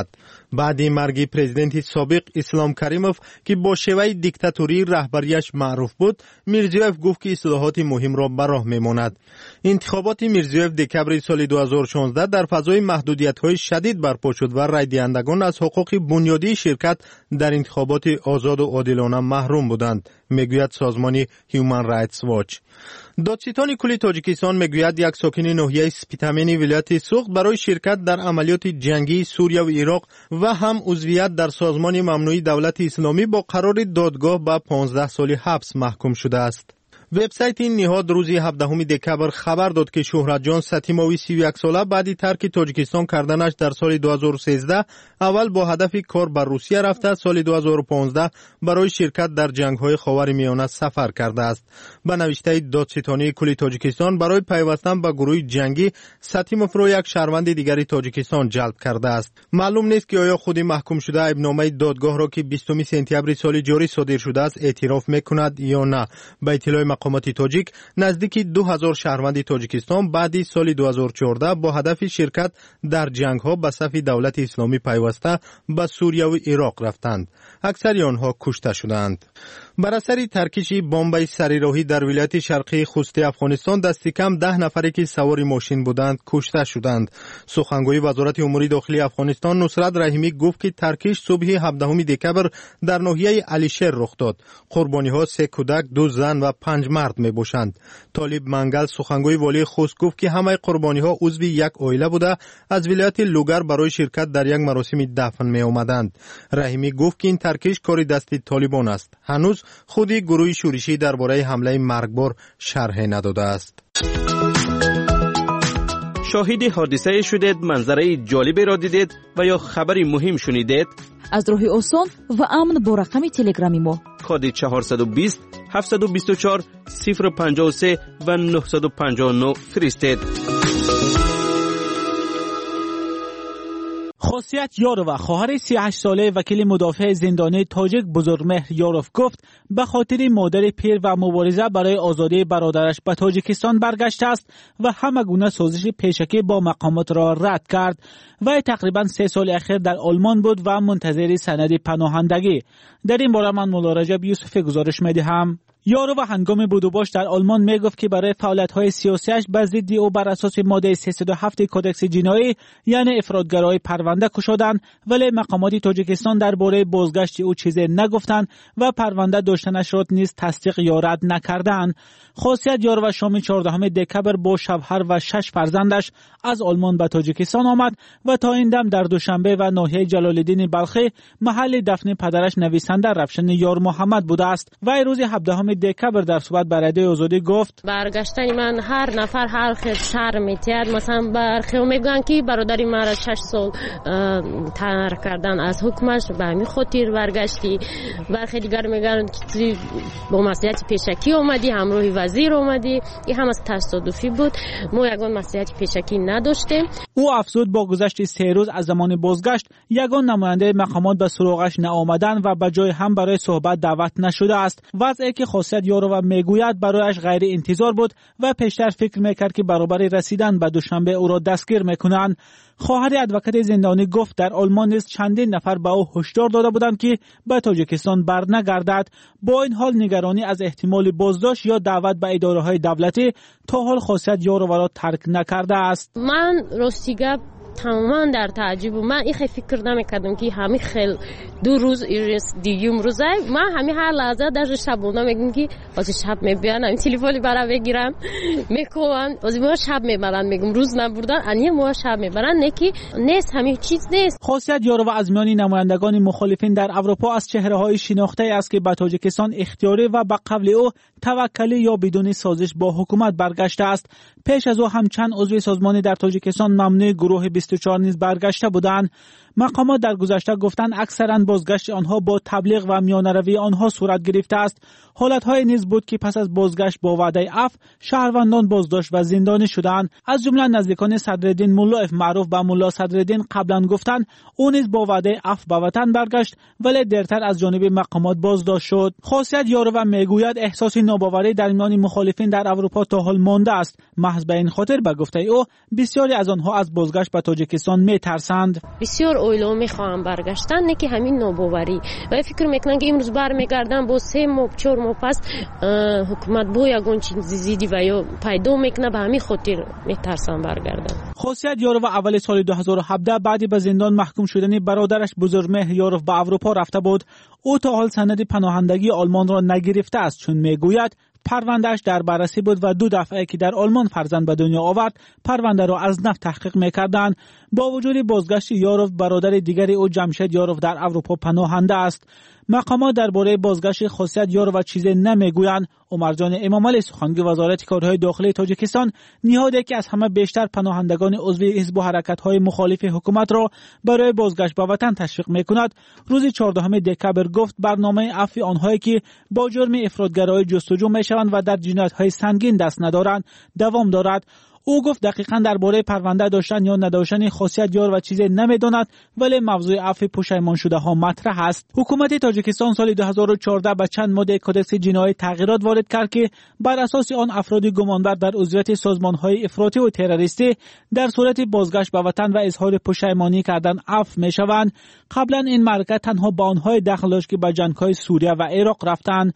بعد مرگ پرزیدنت سابق اسلام کریموف که با شیوه دیکتاتوری رهبریش معروف بود، میرزیوف گفت که اصلاحات مهم را به راه میماند. انتخابات میرزیوف دکبر سال دو هزار و شانزده در فضای محدودیت‌های شدید برپا شد و رای دهندگان از حقوق بنیادی شرکت در انتخابات آزاد و عادلانه محروم بودند، میگوید سازمان هیومن رایتس واچ. دادستان کل تاجیکستان میگوید یک ساکن ناحیه سپیتامین ولایت سوخت برای شرکت در عملیات جنگی سوریه و عراق و هم عضویت در سازمان ممنوعی دولت اسلامی با قرار دادگاه به پانزده سال حبس محکوم شده است. وبسایت این نهاد روز هفدهم دکبر خبر داد که شهرت جان ستیماوی سی و یک ساله بعد ترک تاجیکستان کردنش در سال دو هزار و سیزده اول با هدف کار بر روسیه رفته، سال دو هزار و پانزده برای شرکت در جنگ‌های خاورمیانه سفر کرده است. به نوشته دادستانی کل تاجیکستان برای پیوستن به گروه جنگی ستیموف را یک شهروند دیگری تاجیکستان جلب کرده است. معلوم نیست که آیا خود محکوم شده ایبنامه دادگاه را که بیستم سپتامبر سال جاری صادر شده است اعتراف میکند یا نه. به اطلاع مقامات تاجیک نزدیک دو هزار شهروند تاجیکستان بعد سال دو هزار و چهارده با هدف شرکت در جنگ‌ها به صف دولت اسلامی پیوسته به سوریه و عراق رفتند. اکثر آنها کشته شدند. بر اثر ترکیش بمب سریراهی در ولایت شرقی خوست افغانستان دست کم ده نفری که سوار ماشین بودند کشته شدند. سخنگوی وزارت امور داخلی افغانستان نصرت رحیمی گفت که ترکیش صبح هفدهم دکبر در ناحیه علیشهر رخ داد. قربانی‌ها سه کودک، دو زن و پنج مرد میباشند. طالب منگل سخنگوی والی خوست گفت که همه قربانی‌ها عضو یک عائله بوده از ولایت لوگر برای شرکت در یک مراسم دفن می آمدند. رحیمی گفت که این ترکیش کار دست طالبان است. هنوز خود گروه شورشی درباره حمله مرگبار شرح نداده است. شاهد حادثه شدید، منظره جالبی را دیدید و یا خبری مهم شنیدید؟ از راه آسان و امن با رقم تلگرامی ما کد چهارصد و بیست هفتصد و بیست و چهار صفر پنجاه و سه و نهصد و پنجاه و نه فرستید. خاصیت یارو خواهر سی و هشت ساله وکیل مدافع زندانی تاجیک بزرگمهر یاروف گفت به خاطر مادر پیر و مبارزه برای آزادی برادرش به تاجیکستان برگشته است و همه گونه سازش پیشکی با مقامات را رد کرد. و تقریبا سه سال اخیر در آلمان بود و منتظر سند پناهندگی. در این باره من مولا رجب یوسفی گزارش میدهم. یارو و هنگام بود و باش در آلمان میگفت که برای فعالیت‌های سیاسیش به ضد او بر اساس ماده سیصد و هفت کدکس جنایی یعنی افراطگرایی پرونده گشودند، ولی مقامات تاجیکستان درباره بازگشت او چیزی نگفتند و پرونده داشتنش را نیز تصدیق یا رد نکردند. خاصیت یارو و شام چهاردهم دکبر با شوهر و شش فرزندش از آلمان به تاجیکستان آمد و تا این دم در دوشنبه و ناحیه جلالالدین بلخی محل دفن پدرش نویسنده رفشن یار محمد بوده است. و روز هفدهم دکبر در صحبت با رادیو آزادی گفت برگشتن من هر نفر هر خیلی شر میتید. مثلا برخی میگن که برادری من را شش سال ترک کردن از حکمش به همین خاطر برگشتی. برخی دیگر میگن با مسئولیت پیشکی اومدی، همراه وزیر اومدی. این هم از تصادفی بود. ما یگان مسئولیت پیشکی نداشتیم. او افزود با گذشت سه روز از زمان بازگشت یگان نماینده مقامات به سراغش نآمدن و به جای هم برای صحبت دعوت نشده است. وضعی که خاصیت یارو و میگوید برایش غیر انتظار بود و پیشتر فکر میکرد که برابر رسیدن به دوشنبه او را دستگیر میکنند. خواهر ادوکات زندانی گفت در آلمان نیز چندین نفر به او هشدار داده بودند که به تاجیکستان برنگردد. با این حال نگرانی از احتمال بازداشت یا دعوت به اداره‌های دولتی تا حال خاصیت یارو را ترک نکرده است. من راستیگه تماما در تعجب و من این خیلی فکر نمیکردم که همین خیلی دو روز دیگه روزه من همین هر لحظه در شبونه میگم که از شب میبینم این تلفنی برام بگیرم میکنن از ما شب میبرن میگم روز نبردن انی ما شب میبرن نکی نیست همین چیز نیست. خاصیت یارو و از میان نمایندگان مخالفین در اروپا از چهره های شناخته است که به تاجیکستان اختیاری و به قبل او توکلی یا بدون سازش با حکومت برگشته است. پیش از او هم چند عضو سازمانی در تاجیکستان ممنوع گروه بیست و چهار نیز برگشته بودند. مقامات در گذشته گفتند اکثرا بازگشت آنها با تبلیغ و میانروی آنها صورت گرفته است. حالت‌های نیز بود که پس از بازگشت با وعده عفو شهروندان بازداشت و زندانی شدند. از جمله نزدیکان صدرالدین ملاف معروف به ملا صدرالدین قبلا گفتند او نیز با وعده عفو به وطن برگشت ولی دیرتر از جانب مقامات بازداشت شد. خاصیت یارو و میگوید احساس ناباوری در میان مخالفین در اروپا تا حال مانده است. محض به این خاطر به گفته او بسیاری از آنها از بازگشت به تاجیکستان میترسند. بسیار اویلو میخوام برگشتن نه که همین ناباوری و فکر میکنن که امروز برمیگردن با سه ماه چهار ماه پس حکومت بو یگون چیز زیدی و یا پیدا میکنه به همین خاطر میترسن برگردن. خاصیت یاروف اول سال دو هزار و هفده بعد به زندان محکوم شدن برادرش بزرگمهر یاروف به اروپا رفته بود. او تا حال سند پناهندگی آلمان را نگرفته است، چون میگوید پروندهش در بررسی بود و دو دفعه که در آلمان فرزند به دنیا آورد پرونده را از نو تحقیق میکردند. با وجود بازگشت یاروف، برادر دیگری او جمشید یاروف در اروپا پناهنده است. مقامات درباره بازگشت خاصیت یاروف چیزی نمیگویند. عمرجان امامعلی سخنگوی وزارت کارهای داخلی تاجیکستان نهادی که از همه بیشتر پناهندگان عضو حزب و حرکت‌های مخالف حکومت را برای بازگشت به وطن تشویق می‌کند، روز چهاردهم دکبر گفت برنامه عفو آنهایی که با جرم افراطگرایی جستجو می‌شوند و در جنایت‌های سنگین دست ندارند دوام دارد. او گفت دقیقاً درباره پرونده داشتن یا نداشتن خاصیت یار و چیزی نمیداند، ولی موضوع عفو پشیمان شده ها مطرح است. حکومت تاجیکستان سال دو هزار و چهارده به چند ماده کدکس جنایی تغییرات وارد کرد که بر اساس آن افراد گمانبر در عضویت سازمان‌های افراطی و تروریستی در صورت بازگشت به وطن و اظهار پشیمانی کردن عفو می‌شوند. قبلا این مرکز تنها با آنهای داخل داشت که به جنگ‌های سوریه و عراق رفتند.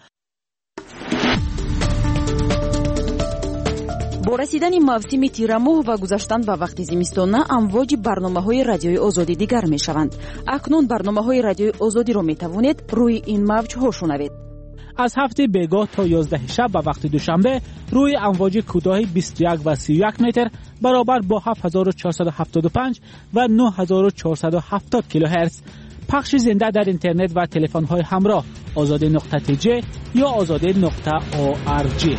با رسیدن موسم تیرماه و گذشتن به وقت زمستان امواج برنامه‌های رادیوی آزادی دیگر می‌شوند. اکنون برنامه‌های رادیوی آزادی را می‌توانید روی این موج‌ها شنوید. از هفته بیگاه تا یازده شب به وقت دوشنبه روی امواج کوتاه بیست و یک و سی و یک متر برابر با هفت هزار و چهارصد و هفتاد و پنج و نه هزار و چهارصد و هفتاد کیلوهرتز. پخش زنده در اینترنت و تلفن‌های همراه آزادی نقطه تی جی یا آزادی نقطه او آر جی.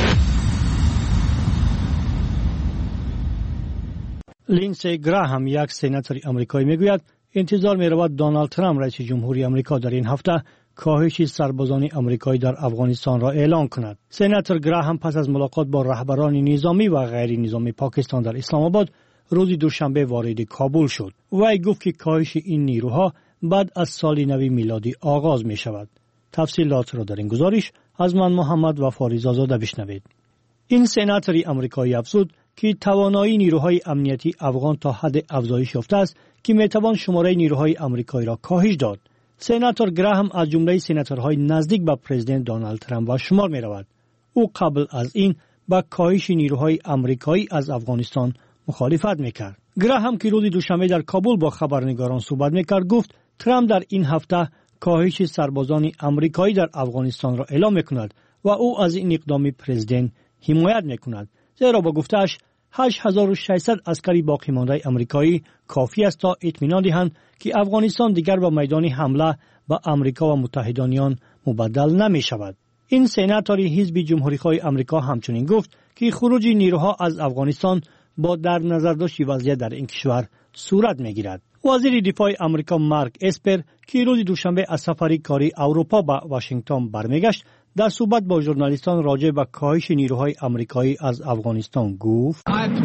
لینسی گراهام یک سناتور آمریکایی میگوید انتظار می‌رود دونالد ترامپ رئیس جمهوری آمریکا در این هفته کاهش سربازان آمریکایی در افغانستان را اعلان کند. سناتور گراهام پس از ملاقات با رهبران نظامی و غیر نظامی پاکستان در اسلام آباد روز دوشنبه وارد کابل شد. وی گفت که کاهش این نیروها بعد از سال نو میلادی آغاز می شود. تفصیلات را در این گزارش از من محمد و فاریز آزاده بشنوید. این سناتور آمریکایی افزود که توانایی نیروهای امنیتی افغان تا حد افزایش یافته است که میتوان شماره نیروهای آمریکایی را کاهش داد. سناتور گراهام از جمله سناتورهای نزدیک به پرزیدنت دونالد ترامپ به شمار می رود. او قبل از این با کاهش نیروهای آمریکایی از افغانستان مخالفت میکرد. گراهام که روز دوشنبه در کابل با خبرنگاران صحبت میکرد گفت ترامپ در این هفته کاهش سربازان آمریکایی در افغانستان را اعلام میکند و او از این اقدام پرزیدنت حمایت میکند، زیرا با گفته‌اش هشت هزار و ششصد عسکری باقی مانده آمریکایی کافی است تا اطمینان دهند که افغانستان دیگر به میدان حمله به آمریکا و متحدانیان مبدل نمی شود. این سناتور حزب جمهوری‌خواه آمریکا همچنین گفت که خروج نیروها از افغانستان با در نظر داشت وضعیت در این کشور صورت می‌گیرد. وزیر دفاع آمریکا مارک اسپر که روز دوشنبه از سفر کاری اروپا به واشنگتن برمیگشت در صحبت با ژورنالیستان راجع به کاهش نیروهای آمریکایی از افغانستان گفت: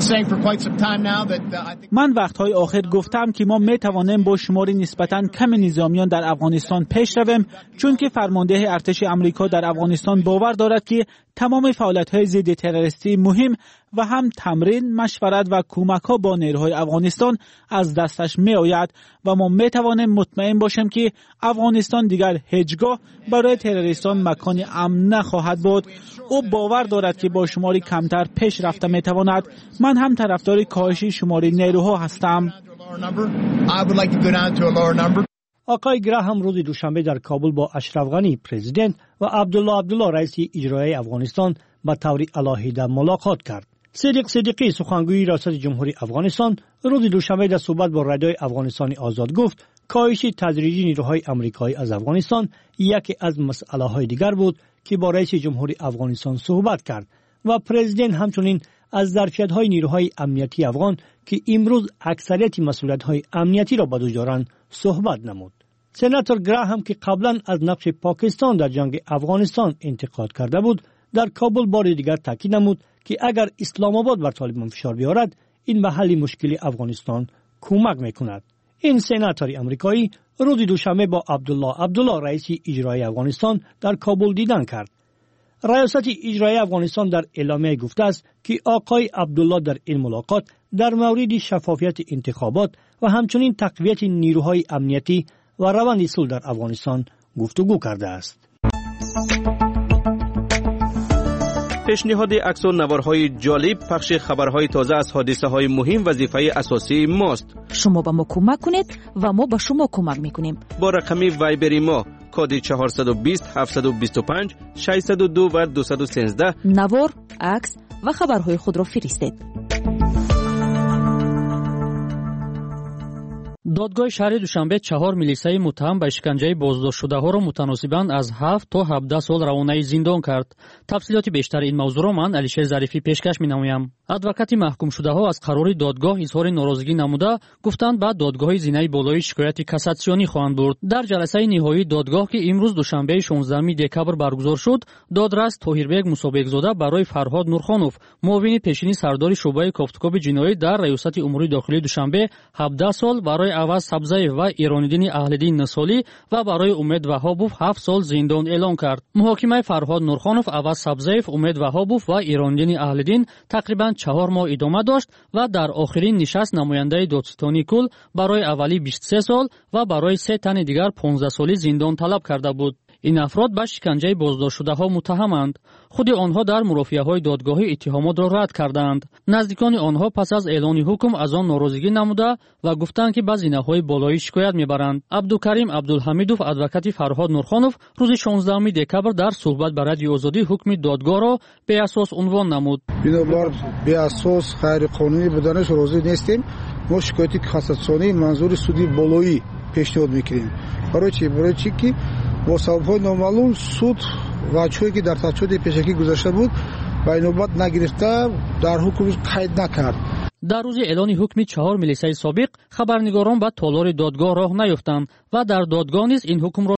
من وقتهای آخر گفتم که ما می توانیم با شماری نسبتاً کم نظامیان در افغانستان پیش رویم، چون که فرمانده ارتش آمریکا در افغانستان باور دارد که تمام فعالیت‌های ضد تروریستی مهم و هم تمرین، مشورت و کمک‌ها با نیروهای افغانستان از دستش می‌آید و ما می‌توانیم مطمئن باشیم که افغانستان دیگر هیچگاه برای تروریستان مکان امن نخواهد بود. او باور دارد که با شماری کمتر پیش رفته می‌تواند. من هم طرفدار کاهش شماری نیروها هستم. آقای گراهام روز دوشنبه در کابل با اشرف غنی پرزیدنت و عبدالله عبدالله رئیس اجرایی افغانستان به طور علاهیده ملاقات کرد. صدیق صدیقی سخنگوی ریاست جمهوری افغانستان روز دوشنبه در صحبت با رادیوی افغانستان آزاد گفت کاهش تدریجی نیروهای آمریکایی از افغانستان یکی از مسئله‌های دیگر بود که با رئیس جمهوری افغانستان صحبت کرد و پرزیدنت همچنین از ظرفیت‌های نیروهای امنیتی افغان که امروز اکثریت مسئولیت‌های امنیتی را به دوش دارند صحبت نمود. سناتور گراهام که قبلا از نقش پاکستان در جنگ افغانستان انتقاد کرده بود، در کابل بار دیگر تاکید نمود که اگر اسلام آباد بر طالبان فشار بیارد، این به حل مشکل افغانستان کمک میکند. این سناتور آمریکایی روز دوشنبه با عبدالله عبدالله رئیس اجرایی افغانستان در کابل دیدن کرد. ریاست اجرایی افغانستان در اعلامیه گفته است که آقای عبدالله در این ملاقات در مورد شفافیت انتخابات و همچنین تقویت نیروهای امنیتی و روند صلح در افغانستان گفتگو کرده است. پیشنهاد عکس و نوارهای جالب، پخش خبرهای تازه از حادثه های مهم وظیفه اساسی ماست. شما به ما کمک کنید و ما به شما کمک میکنیم. با رقم وایبری ما کد چهارصد و بیست هفتصد و بیست و پنج ششصد و دو و دویست و سیزده نوار، عکس و خبرهای خود را فرستید. دادگاه شهر دوشنبه چهار میلیسای متهم به شکنجه بازداشت‌شده‌ها را متناسباً از هفت تا هفده سال روانه زندان کرد. تفصیلات بیشتر این موضوع را من علیشیر ظریفی پیشکش می‌نمایم. ادوکات محکوم شده‌ها از قرار دادگاه اظهار ناراضگی نموده گفتند بعد دادگاه زینه بالای شکایت کاساسیونی خواهند برد. در جلسه نهایی دادگاه که امروز دوشنبه شانزدهم دکبر برگزار شد، دادرس طاهربگ مصابق‌زاده برای فرهاد نورخانوف، معاون پیشین سردار شعبه کافتکاب جنایی در ریاست امور داخلی دوشنبه هفده سال، برای عوض سبزاєв و ایرانیدین اهلدین نسالی و برای امید وهابوف هفت سال زندان اعلام کرد. محاکمه فرهاد نورخانوف، عوض سبزاєв، امید وهابوف و ایرانیدین اهلدین تقریباً چهار ماه ادامه داشت و در آخرین نشست نماینده دادستانی کل برای اولی بیست و سه سال و برای سه تن دیگر پانزده سالی زندان طلب کرده بود. این افراد به شکنجه بازداشت‌شده‌ها متهمند. خود آنها در مرافعه‌های دادگاهی اتهامات را رد کردند. نزدیکان آنها پس از اعلان حکم از آن ناراضگی نموده و گفتند که به زینه‌های بالایی شکایت می‌برند. عبدالکریم عبدالحمیدوف، ادوکات فرهاد نورخانوف، روز شانزدهم دکبر در صحبت با رادیو آزادی حکم دادگاه را به اساس عنوان نمود. بنابر به اساس غیر قانونی بودنش راضی نیستیم. ما شکایتی کاساسیونی منظور سودی بالایی پیشنهاد می‌کنیم. برای چی؟ برای چی که با سبب‌های نامعلوم سود وجهی که در تشهد پیشکی گذاشته بود و نوبت نگرفته در حکمش قید نکرد. در روز اعلان حکم چهار میلیسای سابق خبرنگاران به تالار دادگاه راه نیفتند و در دادگاه نیز این حکم را